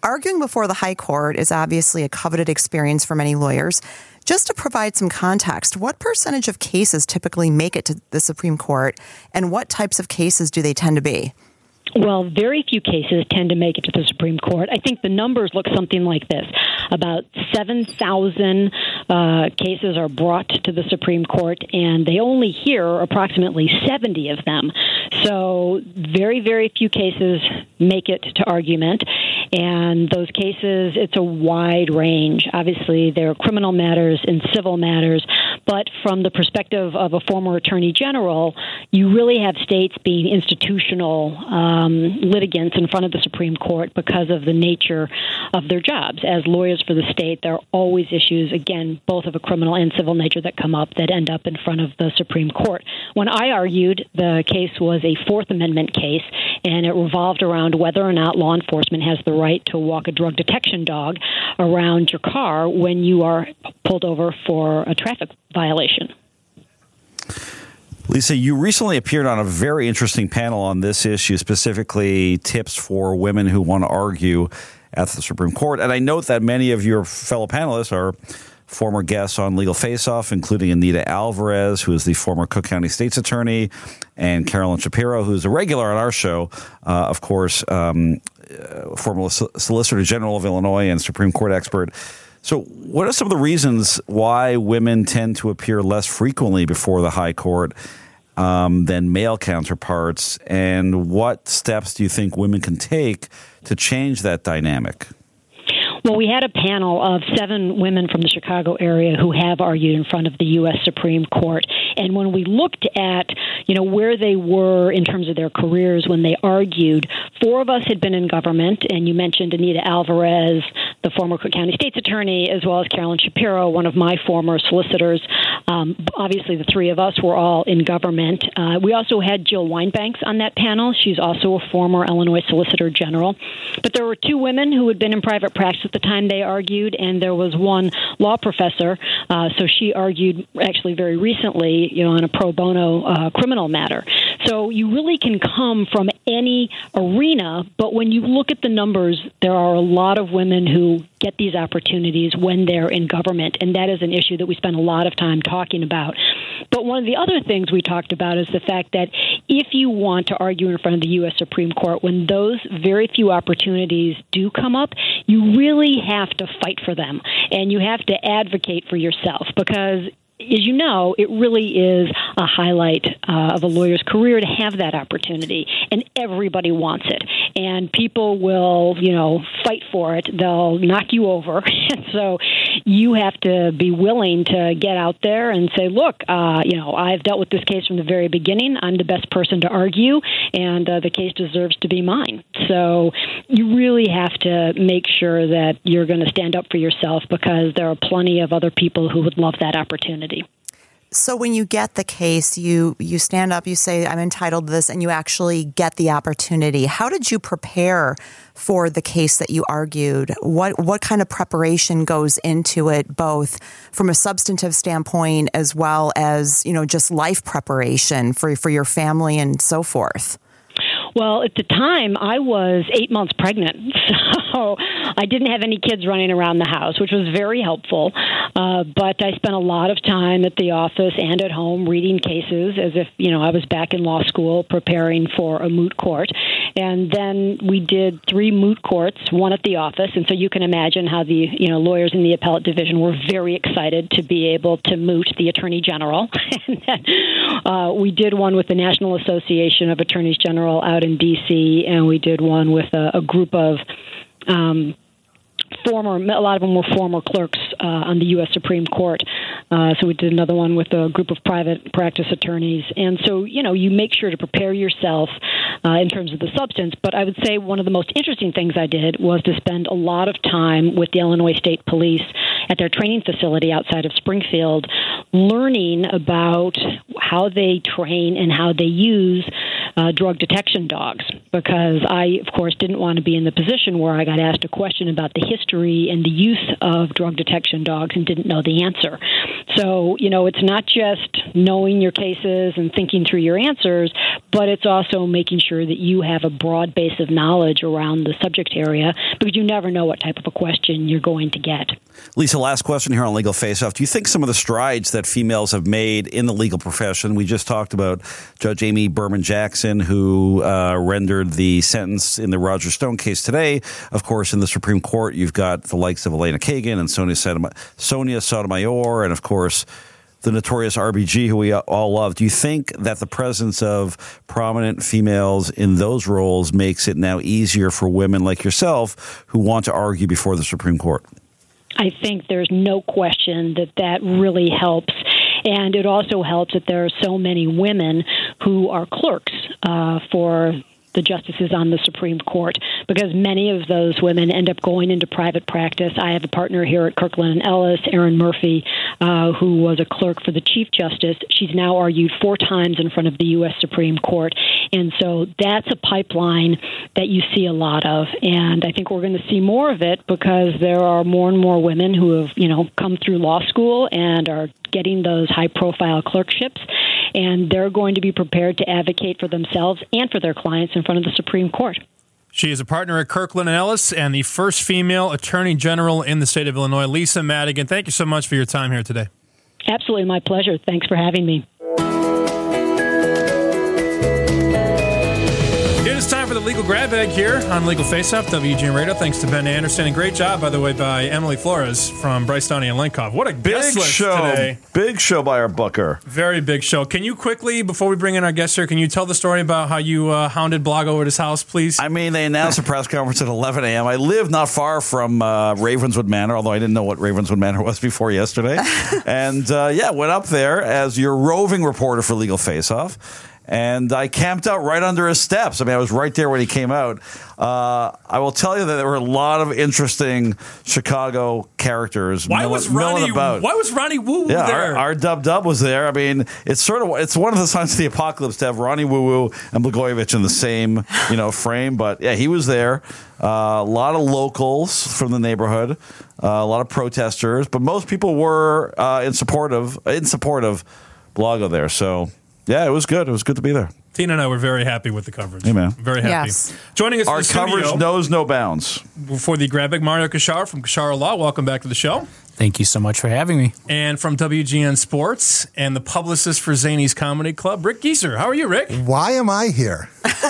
arguing before the high court is obviously a coveted experience for many lawyers. Just to provide some context, what percentage of cases typically make it to the Supreme Court, and what types of cases do they tend to be? Well, very few cases tend to make it to the Supreme Court. I think the numbers look something like this. About seven thousand uh, cases are brought to the Supreme Court, and they only hear approximately seventy of them. So very, very few cases make it to argument. And those cases, it's a wide range. Obviously, there are criminal matters and civil matters. But from the perspective of a former attorney general, you really have states being institutional um, litigants in front of the Supreme Court because of the nature of their jobs. As lawyers for the state, there are always issues, again, both of a criminal and civil nature that come up that end up in front of the Supreme Court. When I argued, the case was a Fourth Amendment case, and it revolved around whether or not law enforcement has the right to walk a drug detection dog around your car when you are pulled over for a traffic violation. Lisa, you recently appeared on a very interesting panel on this issue, specifically tips for women who want to argue at the Supreme Court. And I note that many of your fellow panelists are former guests on Legal Face Off, including Anita Alvarez, who is the former Cook County State's Attorney, and Carolyn Shapiro, who's a regular on our show, uh, of course, um, uh, former Solicitor General of Illinois and Supreme Court expert. So what are some of the reasons why women tend to appear less frequently before the high court um, than male counterparts, and what steps do you think women can take to change that dynamic? Well, we had a panel of seven women from the Chicago area who have argued in front of the U S Supreme Court. And when we looked at, you know, where they were in terms of their careers when they argued, four of us had been in government, and you mentioned Anita Alvarez, the former Cook County State's Attorney, as well as Carolyn Shapiro, one of my former solicitors. Um, obviously, the three of us were all in government. Uh, we also had Jill Winebanks on that panel. She's also a former Illinois Solicitor General. But there were two women who had been in private practice at the time they argued, and there was one law professor. Uh, so she argued actually very recently, you know, on a pro bono uh, criminal matter. So you really can come from any arena, but when you look at the numbers, there are a lot of women who get these opportunities when they're in government, and that is an issue that we spend a lot of time talking about. But one of the other things we talked about is the fact that if you want to argue in front of the U S Supreme Court, when those very few opportunities do come up, you really have to fight for them, and you have to advocate for yourself, because as you know, it really is a highlight uh, of a lawyer's career to have that opportunity, and everybody wants it. And people will, you know, fight for it. They'll knock you over. And so you have to be willing to get out there and say, look, uh, you know, I've dealt with this case from the very beginning. I'm the best person to argue, and uh, the case deserves to be mine. So you really have to make sure that you're going to stand up for yourself, because there are plenty of other people who would love that opportunity. So when you get the case, you you stand up, you say, I'm entitled to this, and you actually get the opportunity. How did you prepare for the case that you argued? What what kind of preparation goes into it, both from a substantive standpoint as well as, you know, just life preparation for for your family and so forth? Well, at the time, I was eight months pregnant, so I didn't have any kids running around the house, which was very helpful. Uh, but I spent a lot of time at the office and at home reading cases as if, you know, I was back in law school preparing for a moot court. And then we did three moot courts, one at the office. And so you can imagine how the, you know, lawyers in the appellate division were very excited to be able to moot the Attorney General. And then uh, we did one with the National Association of Attorneys General out in D C, and we did one with a, a group of um, former, a lot of them were former clerks uh, on the U S Supreme Court. Uh, so we did another one with a group of private practice attorneys. And so, you know, you make sure to prepare yourself uh, in terms of the substance. But I would say one of the most interesting things I did was to spend a lot of time with the Illinois State Police at their training facility outside of Springfield, learning about how they train and how they use uh, drug detection dogs. Because I, of course, didn't want to be in the position where I got asked a question about the history and the use of drug detection dogs and didn't know the answer. So, you know, it's not just knowing your cases and thinking through your answers, but it's also making sure that you have a broad base of knowledge around the subject area, because you never know what type of a question you're going to get. Lisa, last question here on Legal Face-Off. Do you think some of the strides that females have made in the legal profession, we just talked about Judge Amy Berman Jackson, who uh, rendered the sentence in the Roger Stone case today. Of course, in the Supreme Court, you've got the likes of Elena Kagan and Sonia Sotomayor, Sonia Sotomayor, and of course, the notorious R B G, who we all love. Do you think that the presence of prominent females in those roles makes it now easier for women like yourself who want to argue before the Supreme Court? I think there's no question that that really helps. And it also helps that there are so many women who are clerks uh, for the justices on the Supreme Court, because many of those women end up going into private practice. I have a partner here at Kirkland and Ellis, Erin Murphy, uh, who was a clerk for the Chief Justice. She's now argued four times in front of the U S Supreme Court. And so that's a pipeline that you see a lot of. And I think we're going to see more of it because there are more and more women who have, you know, come through law school and are getting those high-profile clerkships, and they're going to be prepared to advocate for themselves and for their clients in front of the Supreme Court. She is a partner at Kirkland and Ellis and the first female attorney general in the state of Illinois. Lisa Madigan, thank you so much for your time here today. Absolutely, my pleasure. Thanks for having me. It is time for the Legal Grab Bag here on Legal Face-Off, W G N Radio. Thanks to Ben Anderson. And great job, by the way, by Emily Flores from Bryce Downey and Lenkoff. What a big guest list show today. Big show by our booker. Very big show. Can you quickly, before we bring in our guest here, can you tell the story about how you uh, hounded Blog over at his house, please? I mean, they announced a press conference at eleven a.m. I live not far from uh, Ravenswood Manor, although I didn't know what Ravenswood Manor was before yesterday. and, uh, yeah, went up there as your roving reporter for Legal Face-Off. And I camped out right under his steps. I mean, I was right there when he came out. Uh, I will tell you that there were a lot of interesting Chicago characters. Why milling, was Ronnie? About. Why was Ronnie Woo yeah, there? Our, our Dub Dub was there. I mean, it's sort of it's one of the signs of the apocalypse to have Ronnie Woo Woo and Blagojevich in the same you know frame. But yeah, he was there. Uh, a lot of locals from the neighborhood, uh, a lot of protesters, but most people were uh, in support of in support of Blago there. So. Yeah, it was good. It was good to be there. Tina and I were very happy with the coverage. Hey, man. Very happy. Yes. Joining us Our in the coverage studio knows no bounds. for the Grab Bag, Mario Kashar from Kashar Law. Welcome back to the show. Thank you so much for having me. And from W G N Sports and the publicist for Zany's Comedy Club, Rick Gieser. How are you, Rick? Why am I here?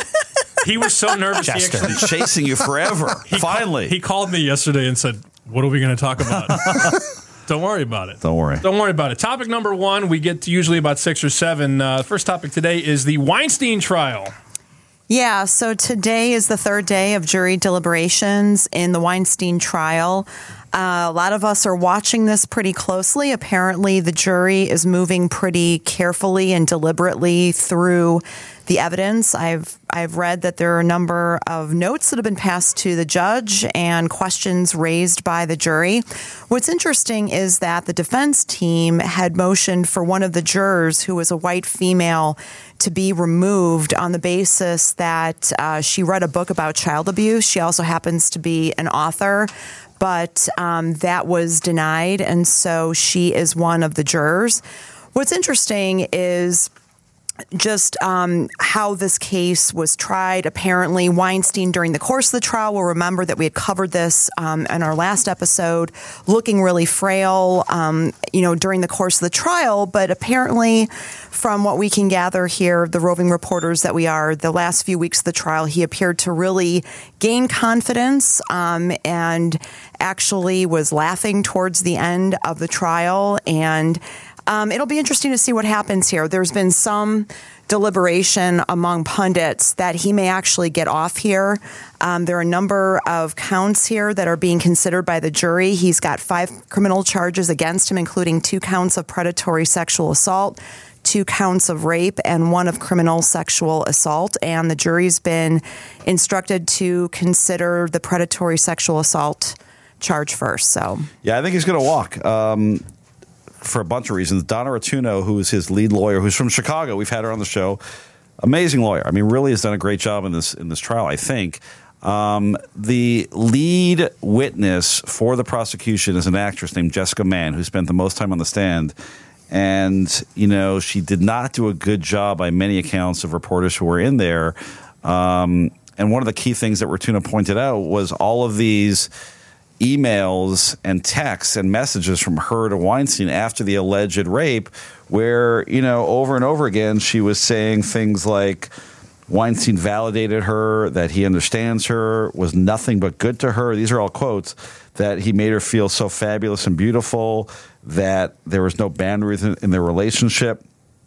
He was so nervous. He actually He's chasing you forever. he Finally. Call, he called me yesterday and said, what are we going to talk about? Don't worry about it. Don't worry. Don't worry about it. Topic number one, we get to usually about six or seven. Uh, the first topic today is the Weinstein trial. Yeah, so today is the third day of jury deliberations in the Weinstein trial. Uh, a lot of us are watching this pretty closely. Apparently, the jury is moving pretty carefully and deliberately through the evidence. I've I've read that there are a number of notes that have been passed to the judge and questions raised by the jury. What's interesting is that the defense team had motioned for one of the jurors, who was a white female, to be removed on the basis that uh, she read a book about child abuse. She also happens to be an author. But um, that was denied, and so she is one of the jurors. What's interesting is just um, how this case was tried. Apparently, Weinstein, during the course of the trial, will remember that we had covered this um, in our last episode, looking really frail, um, you know, during the course of the trial. But apparently, from what we can gather here, the roving reporters that we are, the last few weeks of the trial, he appeared to really gain confidence um, and actually was laughing towards the end of the trial. And Um, it'll be interesting to see what happens here. There's been some deliberation among pundits that he may actually get off here. Um, there are a number of counts here that are being considered by the jury. He's got five criminal charges against him, including two counts of predatory sexual assault, two counts of rape, and one of criminal sexual assault. And the jury's been instructed to consider the predatory sexual assault charge first. So, yeah, I think he's going to walk. Um, for a bunch of reasons. Donna Rotuno, who is his lead lawyer, who's from Chicago, we've had her on the show, amazing lawyer. I mean, really has done a great job in this in this trial, I think. Um, the lead witness for the prosecution is an actress named Jessica Mann, who spent the most time on the stand. and, you know, she did not do a good job by many accounts of reporters who were in there. Um, and one of the key things that Ratuna pointed out was all of these emails and texts and messages from her to Weinstein after the alleged rape, where, you know, over and over again, she was saying things like Weinstein validated her, that he understands her, was nothing but good to her. These are all quotes, that he made her feel so fabulous and beautiful, that there was no boundaries in, in their relationship.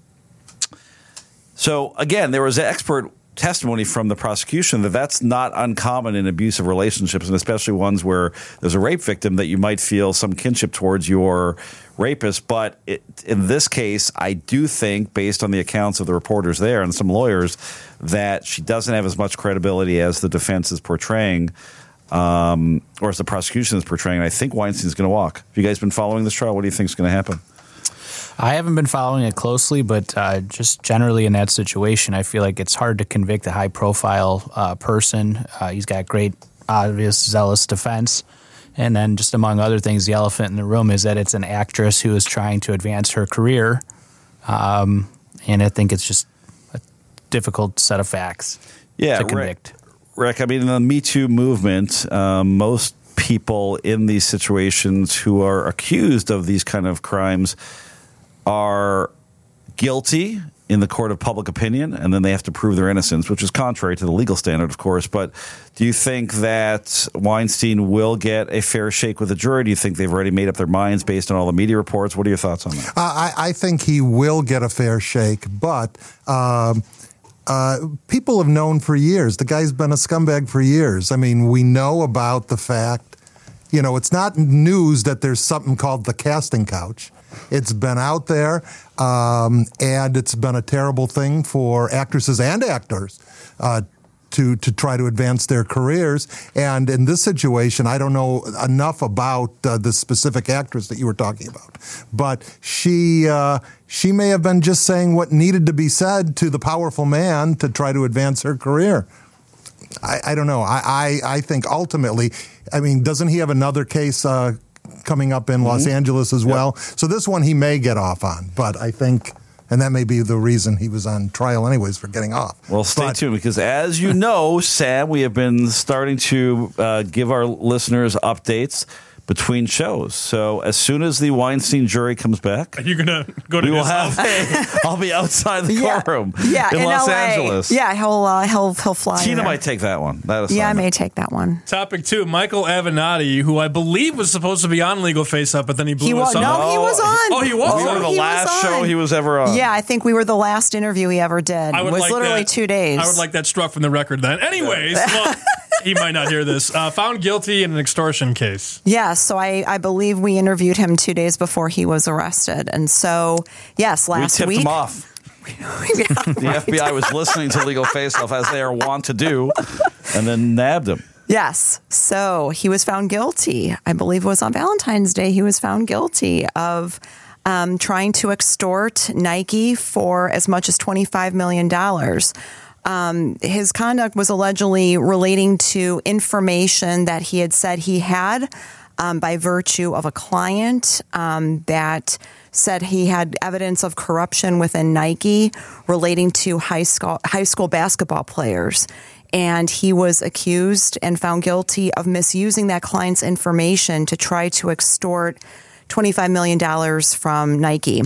So, again, there was expert testimony from the prosecution that that's not uncommon in abusive relationships, and especially ones where there's a rape victim, that you might feel some kinship towards your rapist. But it, in this case, I do think, based on the accounts of the reporters there and some lawyers, that she doesn't have as much credibility as the defense is portraying, um, or as the prosecution is portraying. I think Weinstein's going to walk. Have you guys been following this trial? What do you think is going to happen? I haven't been following it closely, but uh, just generally in that situation, I feel like it's hard to convict a high-profile uh, person. Uh, he's got great, obvious, zealous defense. And then just among other things, the elephant in the room is that it's an actress who is trying to advance her career. Um, and I think it's just a difficult set of facts yeah, to convict. Rick, Rick, I mean, in the Me Too movement, um, most people in these situations who are accused of these kind of crimes are guilty in the court of public opinion, and then they have to prove their innocence, which is contrary to the legal standard, of course. But do you think that Weinstein will get a fair shake with the jury? Do you think they've already made up their minds based on all the media reports? What are your thoughts on that? Uh, I, I think he will get a fair shake, but um, uh, people have known for years. The guy's been a scumbag for years. I mean, we know about the fact, you know, it's not news that there's something called the casting couch. It's been out there, um, and it's been a terrible thing for actresses and actors uh, to to try to advance their careers. And in this situation, I don't know enough about uh, the specific actress that you were talking about, but she uh, she may have been just saying what needed to be said to the powerful man to try to advance her career. I, I don't know. I, I, I think ultimately, I mean, doesn't he have another case uh, coming up in Los mm-hmm. Angeles as well? Yep. So this one he may get off on, but I think, and that may be the reason he was on trial anyways for getting off. Well, stay but, tuned, because as you know, Sam, we have been starting to uh, give our listeners updates between shows. So as soon as the Weinstein jury comes back, are you going to go to we will his have house? a, I'll be outside the yeah. courtroom yeah, in, in Los L A. Angeles. Yeah, he'll uh, he'll he'll fly. Tina there. might take that one. That yeah, I may take that one. Topic two: Michael Avenatti, who I believe was supposed to be on Legal Face Up, but then he blew he us was, up. No, he was on. Oh, he was. We on. were the he last show he was ever on. Yeah, I think we were the last interview he ever did. I would it was like literally that, two days. I would like that struck from the record then. Anyways, well, he might not hear this. Uh, found guilty in an extortion case. Yeah, so I, I believe we interviewed him two days before he was arrested. And so, yes, last we tipped week. him off. yeah, the right. F B I was listening to Legal Face Off, as they are wont to do, and then nabbed him. Yes. So he was found guilty. I believe it was on Valentine's Day. He was found guilty of um, trying to extort Nike for as much as twenty-five million dollars. Um, his conduct was allegedly relating to information that he had said he had um, by virtue of a client um, that said he had evidence of corruption within Nike relating to high school high school basketball players. And he was accused and found guilty of misusing that client's information to try to extort twenty-five million dollars from Nike.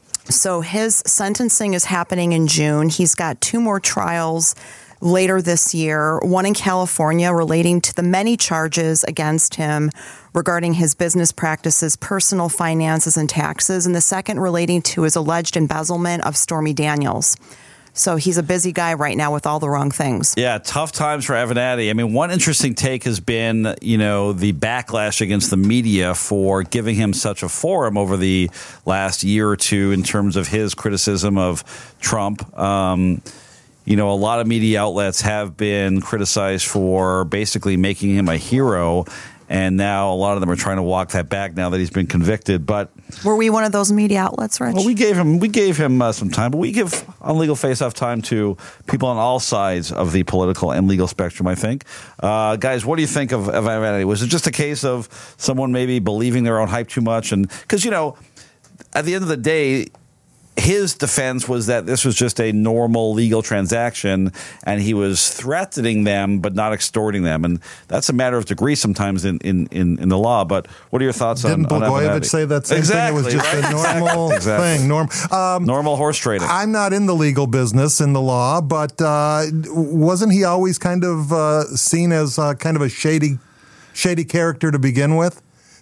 So his sentencing is happening in June. He's got two more trials later this year, one in California relating to the many charges against him regarding his business practices, personal finances, and taxes, and the second relating to his alleged embezzlement of Stormy Daniels. So he's a busy guy right now with all the wrong things. Yeah, tough times for Avenatti. I mean, one interesting take has been, you know, the backlash against the media for giving him such a forum over the last year or two in terms of his criticism of Trump. Um, you know, a lot of media outlets have been criticized for basically making him a hero. And now a lot of them are trying to walk that back now that he's been convicted. But were we one of those media outlets, Rich? Well, we gave him we gave him uh, some time, but we give on Legal Face Off time to people on all sides of the political and legal spectrum, I think. Uh, guys, what do you think of, of Avenatti? Was it just a case of someone maybe believing their own hype too much? And because, you know, at the end of the day, his defense was that this was just a normal legal transaction and he was threatening them but not extorting them. And that's a matter of degree sometimes in, in, in, in the law. But what are your thoughts Didn't on, on Blagojevich say that same exactly, thing? It was just right? a normal exactly. thing. Norm, um, normal horse trading. I'm not in the legal business in the law, but uh, wasn't he always kind of uh, seen as uh, kind of a shady, shady character to begin with?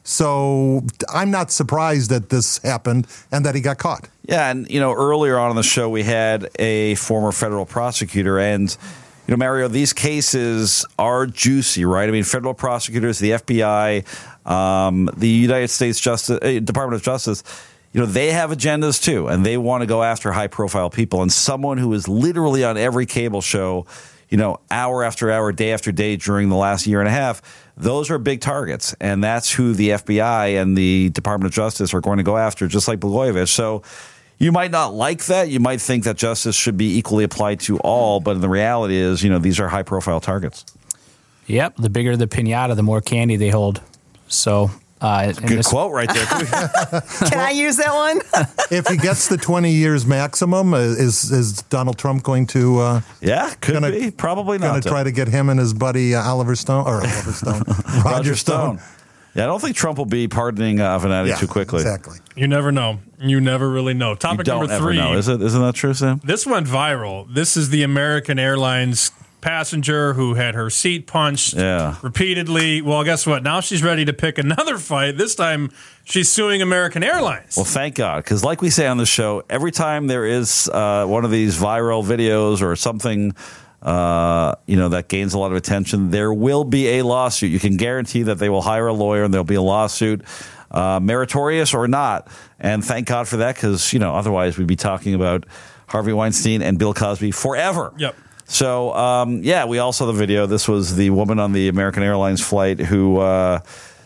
So I'm not surprised that this happened and that he got caught. Yeah, and, you know, earlier on in the show, we had a former federal prosecutor. And, you know, Mario, these cases are juicy, right? I mean, federal prosecutors, the F B I, um, the United States Justice, uh, Department of Justice, you know, they have agendas, too. And they want to go after high-profile people. And someone who is literally on every cable show, you know, hour after hour, day after day during the last year and a half, those are big targets, and that's who the F B I and the Department of Justice are going to go after, just like Blagojevich. So you might not like that. You might think that justice should be equally applied to all, but the reality is, you know, these are high-profile targets. Yep, the bigger the piñata, the more candy they hold. So uh, good this- quote right there. Can I use that one? If he gets the twenty years maximum, is is Donald Trump going to? Uh, yeah, could gonna, be. Probably not. Going to try to get him and his buddy uh, Oliver Stone or Oliver Stone, Roger, Roger Stone. Stone. Yeah, I don't think Trump will be pardoning uh, Avenatti yeah, too quickly. Exactly. You never know. You never really know. Topic you don't number ever three. know. Is it? Isn't that true, Sam? This went viral. This is the American Airlines passenger who had her seat punched yeah. repeatedly. Well, guess what? Now she's ready to pick another fight. This time she's suing American Airlines. Well, thank God, because like we say on the show, every time there is uh, one of these viral videos or something uh, you know, that gains a lot of attention, there will be a lawsuit. You can guarantee that they will hire a lawyer and there'll be a lawsuit, uh, meritorious or not. And thank God for that, because, you know, otherwise we'd be talking about Harvey Weinstein and Bill Cosby forever. Yep. So, um, yeah, we all saw the video. This was the woman on the American Airlines flight who uh,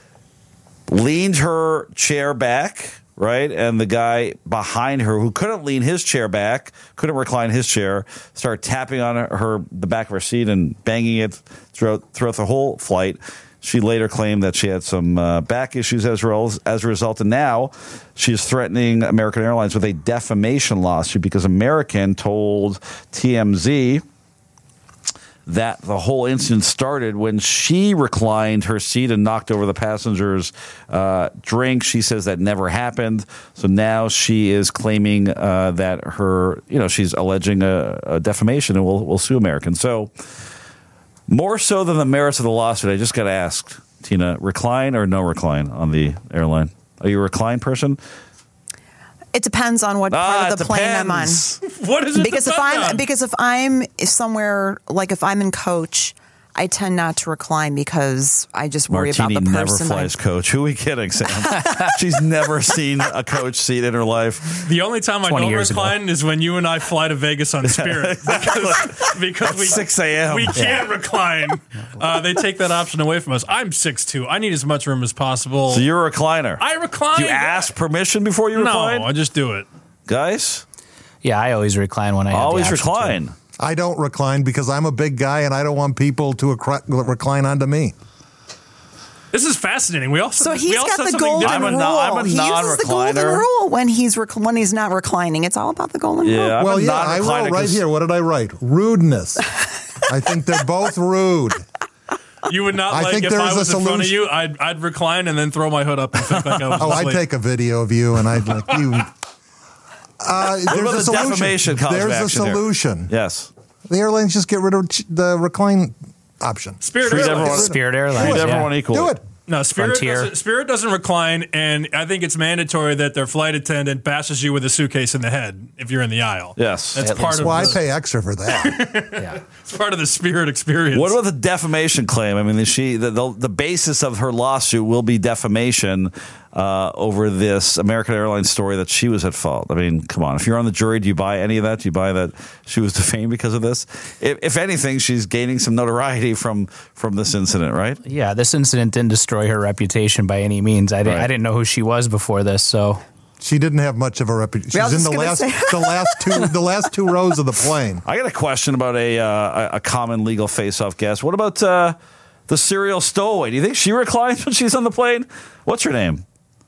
leaned her chair back, right? And the guy behind her, who couldn't lean his chair back, couldn't recline his chair, started tapping on her the back of her seat and banging it throughout, throughout the whole flight. She later claimed that she had some uh, back issues as, re- as a result, and now she's threatening American Airlines with a defamation lawsuit because American told T M Z that the whole incident started when she reclined her seat and knocked over the passenger's uh, drink. She says that never happened. So now she is claiming uh, that her, you know, she's alleging a, a defamation and will will sue American. So more so than the merits of the lawsuit, I just got to ask, Tina, recline or no recline on the airline? Are you a recline person? It depends on what part ah, of the plane I'm on. What is it? Because if I'm on? because if I'm somewhere, like if I'm in coach, I tend not to recline because I just worry Martini about the never person. flies coach. Who are we kidding, Sam? She's never seen a coach seat in her life. The only time I don't recline ago. is when you and I fly to Vegas on Spirit because, because we six a.m. we can't yeah. recline. Uh, they take that option away from us. I'm six two. I need as much room as possible. So you're a recliner. I recline. Do you ask permission before you recline? No, I just do it. Guys? Yeah, I always recline when I have always the option recline. To. I don't recline because I'm a big guy and I don't want people to recline onto me. This is fascinating. We also so he's we also got the golden I'm a, rule. I'm a he uses the golden rule when he's rec- when he's not reclining. It's all about the golden yeah, rule. I'm well, yeah, I wrote right here. What did I write? Rudeness. I think they're both rude. You would not I like think if I was in front of solution. you, I'd, I'd recline and then throw my hood up and sit back up. Oh, I'd take a video of you and I'd like you. Uh, there's what about a the solution. defamation cause There's a action solution. Here? Yes. The airlines just get rid of the recline option. Spirit Treat Airlines. everyone, Spirit Airlines. Treat yeah. everyone equally. Do it. No, Spirit Frontier. doesn't, Spirit doesn't recline, and I think it's mandatory that their flight attendant bashes you with a suitcase in the head if you're in the aisle. Yes. That's At part least. of Well, the, I pay extra for that. Yeah. it's part of the Spirit experience. What about the defamation claim? I mean, she the, the, the basis of her lawsuit will be defamation uh, over this American Airlines story that she was at fault. I mean, come on. If you're on the jury, do you buy any of that? Do you buy that she was defamed because of this? If, if anything, she's gaining some notoriety from from this incident, right? Yeah, this incident didn't destroy her reputation by any means. I didn't, Right. I didn't know who she was before this, so... She didn't have much of a reputation. I was She's in just the gonna last, say. the last two, the last two rows of the plane. I got a question about a uh, a common legal face-off guest. What about uh, the serial stowaway? Do you think she reclines when she's on the plane? What's her name?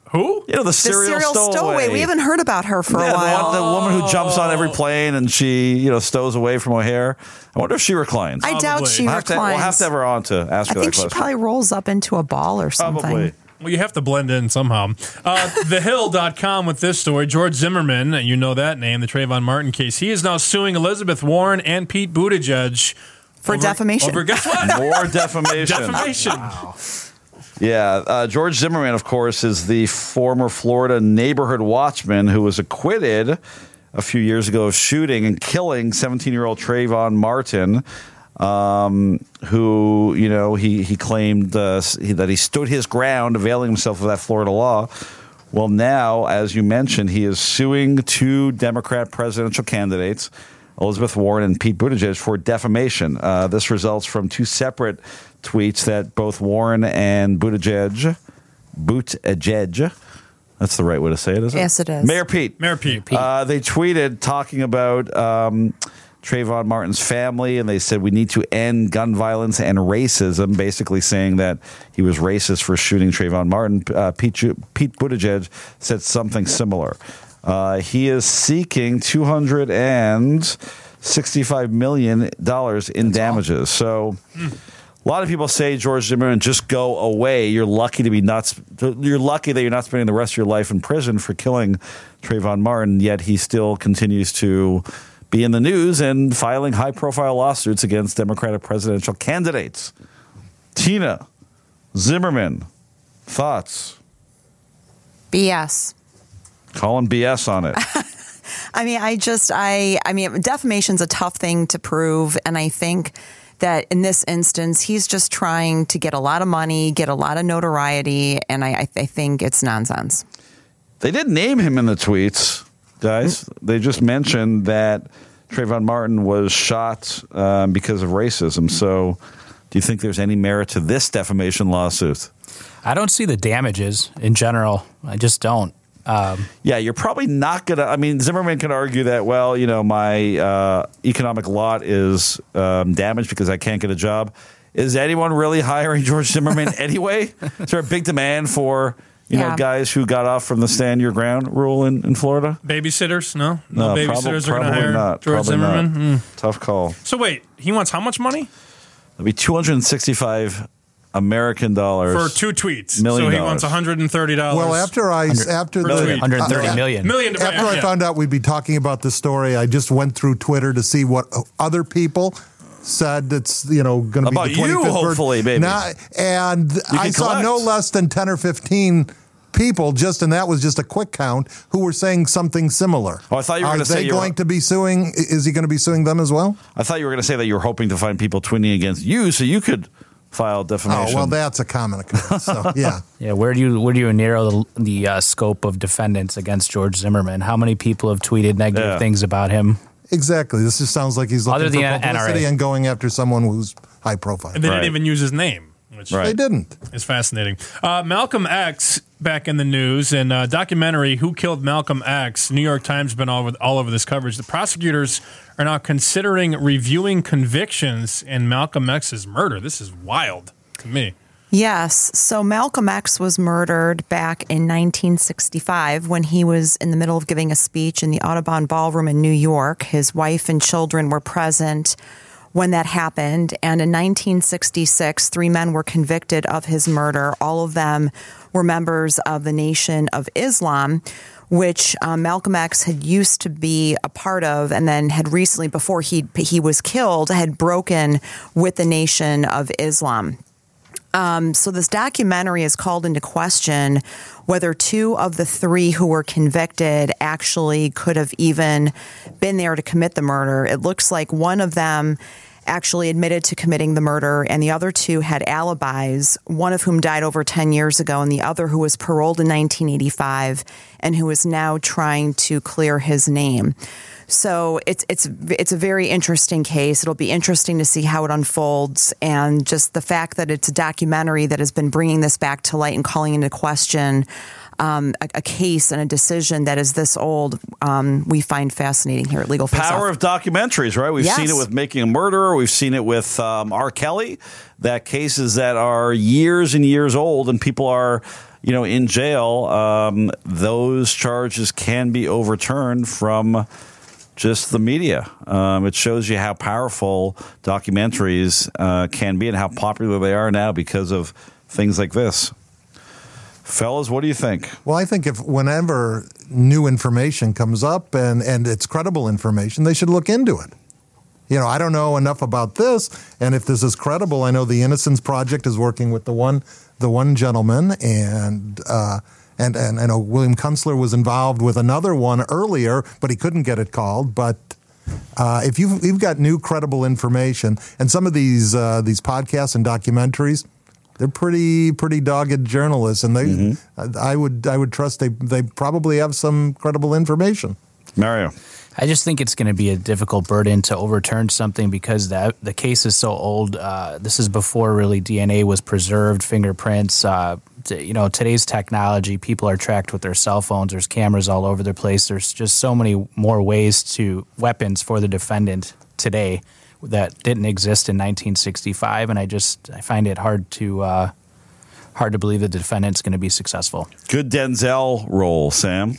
Who? You know, the The serial, serial stowaway. stowaway. We haven't heard about her for yeah, a while. The, one, the woman who jumps on every plane and she, you know, stows away from O'Hare. I wonder if she reclines. I doubt she we'll have to, reclines. we'll have to have her on to ask I her think that she question. probably rolls up into a ball or something. Probably. Well, you have to blend in somehow. Uh, the hill dot com with this story. George Zimmerman, you know that name, the Trayvon Martin case. He is now suing Elizabeth Warren and Pete Buttigieg For over, defamation. Over guess what? More defamation. Defamation. Wow. Yeah, uh, George Zimmerman, of course, is the former Florida neighborhood watchman who was acquitted a few years ago of shooting and killing seventeen-year-old Trayvon Martin, um, who, you know, he, he claimed uh, he, that he stood his ground, availing himself of that Florida law. Well, now, as you mentioned, he is suing two Democrat presidential candidates, Elizabeth Warren and Pete Buttigieg, for defamation. Uh, this results from two separate tweets that both Warren and Buttigieg, Buttigieg, that's the right way to say it, isn't it? Yes, it is. Mayor Pete. Mayor Pete. Uh, they tweeted talking about um, Trayvon Martin's family, and they said we need to end gun violence and racism, basically saying that he was racist for shooting Trayvon Martin. Uh, Pete, Pete Buttigieg said something similar. Uh, he is seeking two hundred sixty-five million dollars in That's damages. All. So mm. a lot of people say, George Zimmerman, just go away. You're lucky to be not. You're lucky that you're not spending the rest of your life in prison for killing Trayvon Martin. Yet he still continues to be in the news and filing high-profile lawsuits against Democratic presidential candidates. Tina, Zimmerman, thoughts? B S. Calling B S on it. I mean, I just, I, I mean, defamation's a tough thing to prove, and I think that in this instance, he's just trying to get a lot of money, get a lot of notoriety, and I, I think it's nonsense. They didn't name him in the tweets, guys. They just mentioned that Trayvon Martin was shot um, because of racism. So, do you think there's any merit to this defamation lawsuit? I don't see the damages in general. I just don't. Um, yeah, you're probably not going to. I mean, Zimmerman can argue that, well, you know, my uh, economic lot is um, damaged because I can't get a job. Is anyone really hiring George Zimmerman anyway? Is there a big demand for, you yeah. know, guys who got off from the stand your ground rule in, in Florida? Babysitters? No? No, no babysitters prob- are going to hire not. George probably Zimmerman? Not. Mm. Tough call. So wait, he wants how much money? It'll be two hundred sixty-five American dollars for two tweets. Million so he dollars. wants one hundred thirty dollars. Well, after I after the million. one hundred thirty uh, million. Million. After I yeah. found out we'd be talking about this story, I just went through Twitter to see what other people said. It's you know going to be About the twenty-fifth you, hopefully, baby. Now, and I saw collect. no less than ten or fifteen people, just and that was just a quick count, who were saying something similar. Oh, I thought you were Are going to say they you were- going to be suing? Is he going to be suing them as well? I thought you were going to say that you were hoping to find people tweeting against you so you could file defamation. Oh well, that's a common occurrence. So yeah. Yeah, where do you where do you narrow the, the uh, scope of defendants against George Zimmerman? How many people have tweeted negative Yeah. things about him? Exactly. This just sounds like he's looking Other for than publicity N R A. and going after someone who's high profile. And they Right. didn't even use his name, which Right. They didn't. is fascinating. Uh, Malcolm X back in the news, and uh, documentary Who Killed Malcolm X? New York Times has been all over, all over this coverage. The prosecutors are now considering reviewing convictions in Malcolm X's murder. This is wild to me. Yes. So Malcolm X was murdered back in nineteen sixty-five when he was in the middle of giving a speech in the Audubon Ballroom in New York. His wife and children were present when that happened. And in nineteen sixty-six, three men were convicted of his murder. All of them were members of the Nation of Islam, which um, Malcolm X had used to be a part of, and then had recently, before he he was killed, had broken with the Nation of Islam. Um, so this documentary has called into question whether two of the three who were convicted actually could have even been there to commit the murder. It looks like one of them actually admitted to committing the murder, and the other two had alibis, one of whom died over ten years ago, and the other who was paroled in nineteen eighty-five and who is now trying to clear his name. So it's it's it's a very interesting case. It'll be interesting to see how it unfolds, and just the fact that it's a documentary that has been bringing this back to light and calling into question um, a, a case and a decision that is this old. Um, we find fascinating here at Legal Face Power Off. of documentaries, right? We've Yes. seen it with Making a Murderer. We've seen it with um, R. Kelly. That cases that are years and years old, and people are, you know, in jail, um, those charges can be overturned from just the media. Um, it shows you how powerful documentaries uh, can be and how popular they are now because of things like this. Fellas, what do you think? Well, I think if whenever new information comes up and, and it's credible information, they should look into it. You know, I don't know enough about this, and if this is credible, I know the Innocence Project is working with the one the one gentleman, and uh, and and I know William Kunstler was involved with another one earlier, but he couldn't get it called. But uh, if you've, you've got new credible information, and some of these uh, these podcasts and documentaries, they're pretty pretty dogged journalists, and they mm-hmm. I, I would I would trust they they probably have some credible information. Mario. I just think it's going to be a difficult burden to overturn something because the the case is so old. Uh, this is before really D N A was preserved, fingerprints. Uh, to, you know, today's technology, people are tracked with their cell phones. There's cameras all over the place. There's just so many more ways to weapons for the defendant today that didn't exist in nineteen sixty-five. And I just I find it hard to uh, hard to believe the defendant's going to be successful. Good Denzel role, Sam.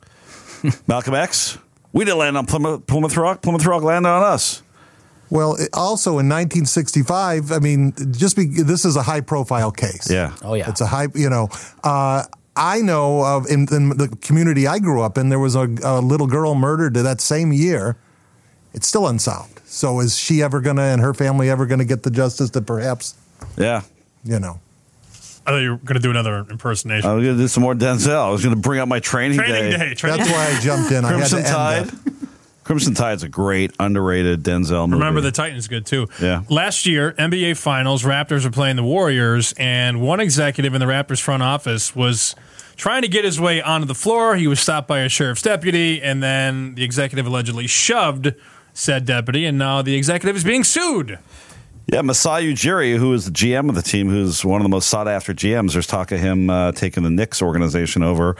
Malcolm X. We didn't land on Plymouth, Plymouth Rock. Plymouth Rock landed on us. Well, it, also in nineteen sixty-five, I mean, just be, this is a high-profile case. Yeah. Oh, yeah. It's a high, you know. Uh, I know of, in, in the community I grew up in, there was a, a little girl murdered that same year. It's still unsolved. So is she ever going to, and her family ever going to get the justice that perhaps, yeah, you know. I thought you were going to do another impersonation. I was going to do some more Denzel. I was going to bring up my training, training day. day. Training That's day. why I jumped in. Crimson I had to Tide. end that. Crimson Tide's a great, underrated Denzel movie. Remember, the Titans good, too. Yeah. Last year, N B A Finals, Raptors were playing the Warriors, and one executive in the Raptors front office was trying to get his way onto the floor. He was stopped by a sheriff's deputy, and then the executive allegedly shoved said deputy, and now the executive is being sued. Yeah, Masai Ujiri, who is the G M of the team, who's one of the most sought-after G Ms. There's talk of him uh, taking the Knicks organization over.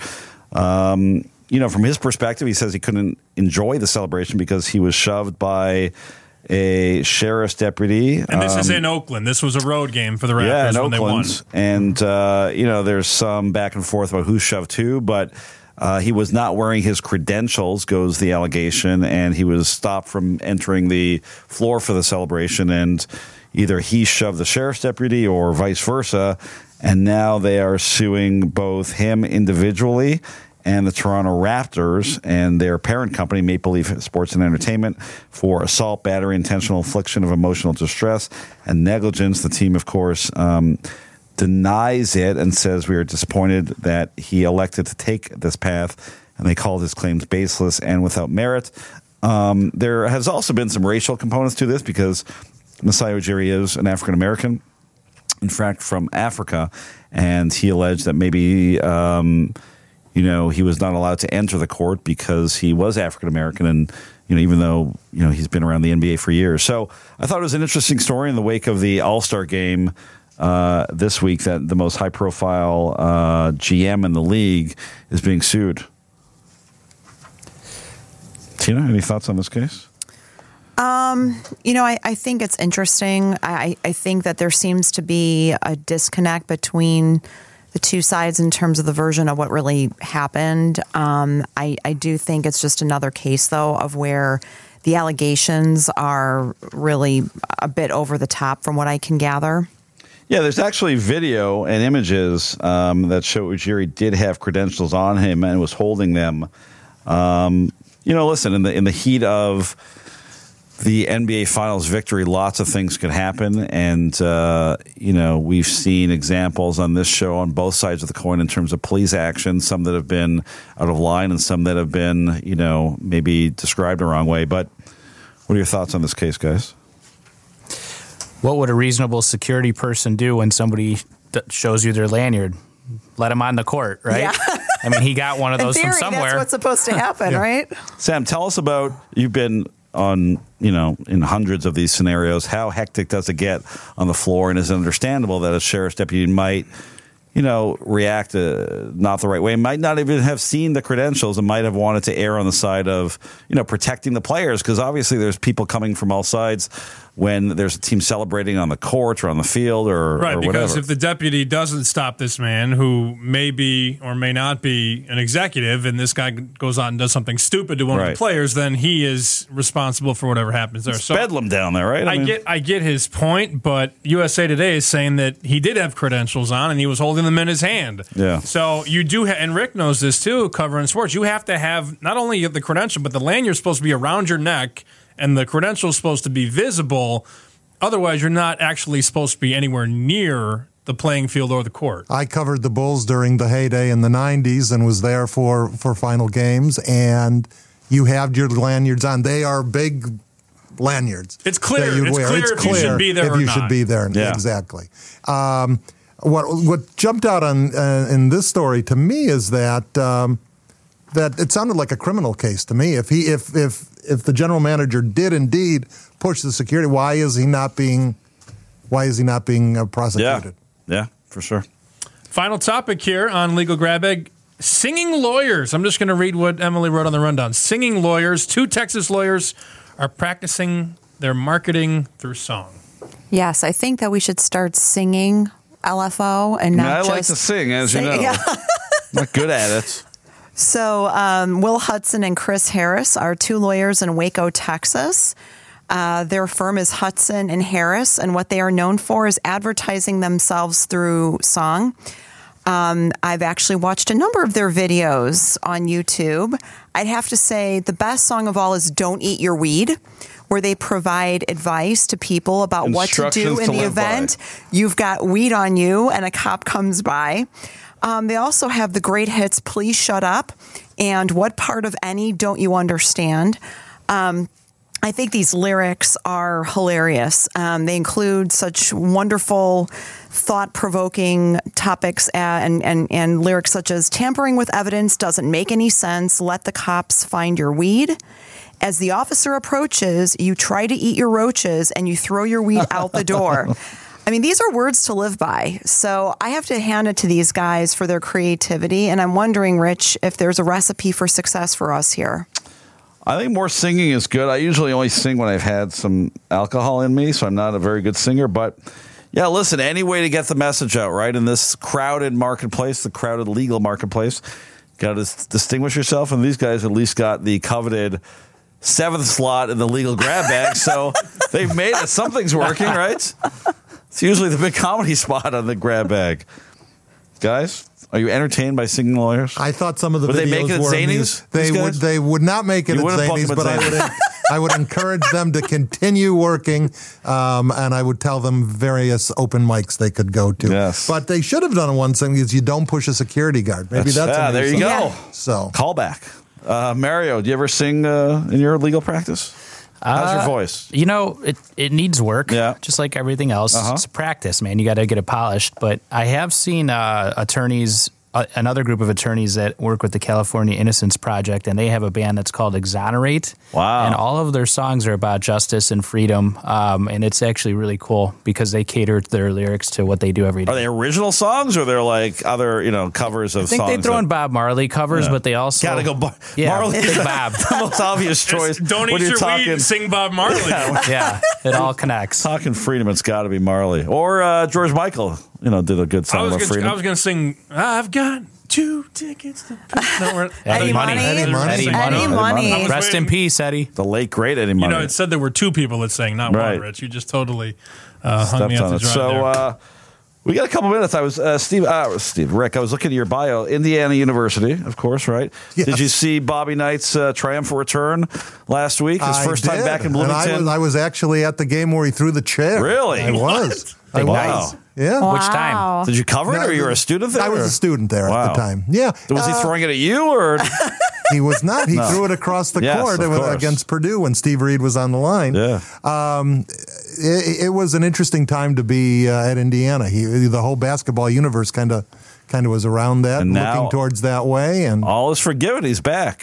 Um, you know, from his perspective, he says he couldn't enjoy the celebration because he was shoved by a sheriff's deputy. And this um, is in Oakland. This was a road game for the Raptors yeah, in when Oakland. they won. And, uh, you know, there's some back and forth about who shoved who, but uh, he was not wearing his credentials, goes the allegation, and he was stopped from entering the floor for the celebration, and either he shoved the sheriff's deputy or vice versa, and now they are suing both him individually and the Toronto Raptors and their parent company, Maple Leaf Sports and Entertainment, for assault, battery, intentional infliction of emotional distress, and negligence. The team, of course, um, denies it and says we are disappointed that he elected to take this path, and they called his claims baseless and without merit. Um, there has also been some racial components to this because Masai Ujiri is an African-American, in fact, from Africa, and he alleged that maybe, um, you know, he was not allowed to enter the court because he was African-American, and, you know, even though, you know, he's been around the N B A for years. So I thought it was an interesting story in the wake of the All-Star game uh, this week that the most high-profile uh, G M in the league is being sued. Tina, any thoughts on this case? Um, you know, I, I think it's interesting. I, I think that there seems to be a disconnect between the two sides in terms of the version of what really happened. Um, I, I do think it's just another case, though, of where the allegations are really a bit over the top from what I can gather. Yeah, there's actually video and images um, that show Ujiri did have credentials on him and was holding them. Um, you know, listen, in the in the heat of the N B A Finals victory, lots of things could happen. And, uh, you know, we've seen examples on this show on both sides of the coin in terms of police action, some that have been out of line and some that have been, you know, maybe described the wrong way. But what are your thoughts on this case, guys? What would a reasonable security person do when somebody d- shows you their lanyard? Let them on the court, right? Yeah. I mean, he got one of those In theory, from somewhere. that's what's supposed to happen, Yeah. right? Sam, tell us about, you've been on, you know, in hundreds of these scenarios. How hectic does it get on the floor? And is it understandable that a sheriff's deputy might, you know, react uh, not the right way, might not even have seen the credentials and might have wanted to err on the side of, you know, protecting the players? Because obviously there's people coming from all sides when there's a team celebrating on the court or on the field or, right, or because whatever. if the deputy doesn't stop this man who may be or may not be an executive and this guy goes out and does something stupid to one Right. of the players, then he is responsible for whatever happens there. It's So bedlam down there, right? I, mean- get I get his point, but U S A Today is saying that he did have credentials on and he was holding them in his hand. Yeah. So you do, ha- and Rick knows this too, covering sports. You have to have not only the credential, but the lanyard's supposed to be around your neck and the credential is supposed to be visible. Otherwise, you're not actually supposed to be anywhere near the playing field or the court. I covered the Bulls during the heyday in the nineties and was there for, for final games, and you have your lanyards on. They are big lanyards. It's clear. that you'd It's wear. clear It's if you clear should be there if or you not. should be there. Yeah. Exactly. Um, what what jumped out on uh, in this story to me is that um, that it sounded like a criminal case to me. If he if if if the general manager did indeed push the security, why is he not being why is he not being uh, prosecuted? Yeah, yeah, for sure. Final topic here on Legal Grab Bag. Singing lawyers. I'm just going to read what Emily wrote on the rundown. Singing lawyers. Two Texas lawyers are practicing their marketing through song. Yes, I think that we should start singing L F O and not I just like to sing, as you sing- know. Yeah. Not good at it. So um, Will Hudson and Chris Harris are two lawyers in Waco, Texas. Uh, their firm is Hudson and Harris, and what they are known for is advertising themselves through song. Um, I've actually watched a number of their videos on YouTube. I'd have to say the best song of all is Don't Eat Your Weed, where they provide advice to people about what to do Instructions in to the live by. event you've got weed on you and a cop comes by. Um, they also have the great hits Please Shut Up and What Part of Any Don't You Understand? Um, I think these lyrics are hilarious. Um, they include such wonderful, thought-provoking topics and, and, and lyrics such as tampering with evidence doesn't make any sense. Let the cops find your weed. As the officer approaches, you try to eat your roaches and you throw your weed out the door. I mean, these are words to live by. So I have to hand it to these guys for their creativity. And I'm wondering, Rich, if there's a recipe for success for us here. I think more singing is good. I usually only sing when I've had some alcohol in me, so I'm not a very good singer. But yeah, listen, any way to get the message out, right? In this crowded marketplace, the crowded legal marketplace, got to distinguish yourself. And these guys at least got the coveted seventh slot in the legal grab bag. So they've made it. Something's working, right? It's usually the big comedy spot on the grab bag. Guys, are you entertained by singing lawyers? I thought some of the Would videos they make it at were Zanies, amused. They these would guys? they would not make it You at wouldn't book Zanies, them at but I would Zanies. I would encourage them to continue working, um, and I would tell them various open mics they could go to. Yes. But they should have done one thing: is you don't push a security guard. Maybe that's, yeah, a new there you song. go. Yeah. So Call back. Uh, Mario, do you ever sing uh, in your legal practice? How's your Uh, voice? You know, it, it needs work, Yeah. just like everything else. Uh-huh. It's practice, man. You got to get it polished. But I have seen uh, attorneys, uh, another group of attorneys that work with the California Innocence Project, and they have a band that's called Exonerate. Wow. And all of their songs are about justice and freedom. Um, and it's actually really cool because they cater their lyrics to what they do every day. Are they original songs or they're like other, you know, covers of I think songs? they throw in that- Bob Marley covers, Yeah. but they also Gotta go Bar- yeah, Marley. Big Bob. the most obvious choice. Don't when eat you're your talking, weed and sing Bob Marley. Yeah, it all connects. Talking freedom, it's got to be Marley or uh, George Michael. You know, did a good I song was about gonna, freedom. I was going to sing, I've got two tickets to no, we're- Eddie Money. Eddie Money. Eddie Eddie Money. Money. I was Rest in waiting. peace, Eddie. the late great Eddie You Money. know, it said there were two people that sang, not Right. one, Rich. You just totally uh, hung Stepped me out on to it. dry So there. uh, we got a couple minutes. I was uh, Steve, uh, Steve, Rick. I was looking at your bio, Indiana University, of course, right? Yes. Did you see Bobby Knight's uh, triumphant return last week? His I first time did. back in And Bloomington. I was, I was actually at the game where he threw the chair. Really? I was. I Big was. Nice. Yeah. Which time? Wow. Did you cover it, No, or you were a student there? I was or- a student there Wow. at the time. Yeah. Was he Uh, throwing it at you, or He was not. He No. threw it across the Yes, court of course. against Purdue when Steve Reed was on the line. yeah? Um, it, it was an interesting time to be uh, at Indiana. He, the whole basketball universe kind of kind of was around that, And and now- looking towards that way. And All is forgiven. He's back.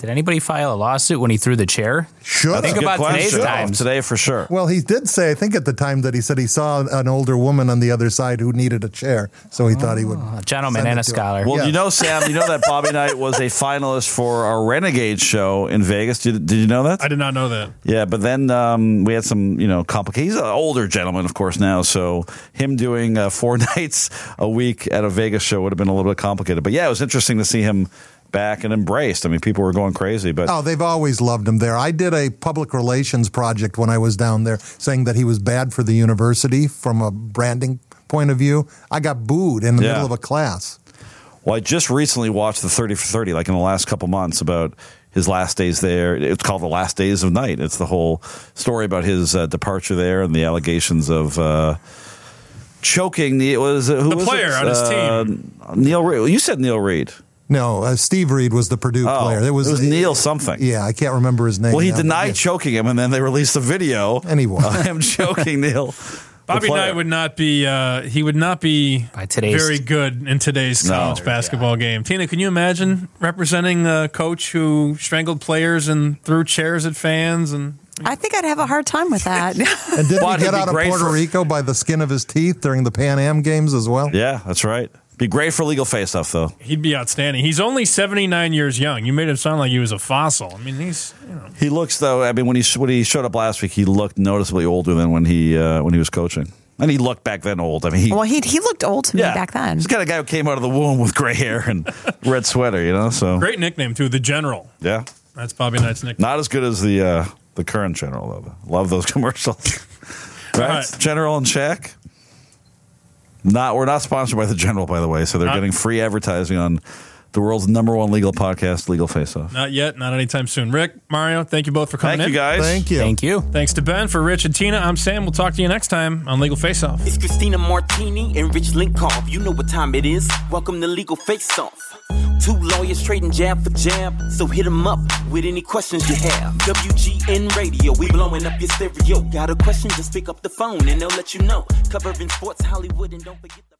Did anybody file a lawsuit when he threw the chair? Should think Good about question. today's times. Today for sure. Well, he did say, I think at the time that he said he saw an older woman on the other side who needed a chair, so he oh, thought he would. A gentleman and a scholar. Well, yes. you know, Sam, you know that Bobby Knight was a finalist for our Renegade show in Vegas. Did, did you know that? I did not know that. Yeah, but then um, we had some, you know, complications. He's an older gentleman, of course, now, so him doing uh, four nights a week at a Vegas show would have been a little bit complicated. But yeah, it was interesting to see him back and embraced. I mean, people were going crazy, but oh, they've always loved him there. I did a public relations project when I was down there, saying that he was bad for the university from a branding point of view. I got booed in the Yeah. middle of a class. Well, I just recently watched the thirty for thirty, like in the last couple months, about his last days there. It's called The Last Days of Night. It's the whole story about his uh, departure there and the allegations of uh, choking the was uh, who The was player it? on his uh, team. Neil Reed. You said Neil Reed. No, uh, Steve Reed was the Purdue Oh, player. it was Neil something. Yeah, I can't remember his name. Well, he now, but denied yeah. choking him, and then they released a video Anyway. of him choking Neil. Bobby Knight would not be. Uh, he would not be By today's- very good in today's No. college basketball game. Tina, can you imagine representing a coach who strangled players and threw chairs at fans? And I think I'd have a hard time with that. And didn't But he he'd get be out of great Puerto for- Rico by the skin of his teeth during the Pan Am games as well? Yeah, that's right. Be great for legal face-off, though. he'd be outstanding. He's only seventy-nine years young. You made him sound like he was a fossil. I mean, he's. You know. He looks, though. I mean, when he when he showed up last week, he looked noticeably older than when he uh, when he was coaching, and he looked back then old. I mean, he, well, he he looked old to me yeah, back then. he's got a guy who came out of the womb with gray hair and red sweater, you know. So Great nickname too, the General. yeah, That's Bobby Knight's nickname. not as good as the uh, the current general though. Love those commercials. right? right. General and Shaq. Not we're not sponsored by the General, by the way, so they're Not- getting free advertising on the world's number one legal podcast, Legal Face Off. Not yet. Not anytime soon. Rick, Mario, thank you both for coming Thank in. you guys. Thank you. Thank you. Thanks to Ben. For Rich and Tina, I'm Sam. We'll talk to you next time on Legal Face Off. It's Christina Martini and Rich Linkoff. You know what time it is. Welcome to Legal Face Off. Two lawyers trading jab for jab, so hit them up with any questions you have. W G N Radio, we blowing up your stereo. Got a question, just pick up the phone and they'll let you know. Covering sports, Hollywood, and don't forget...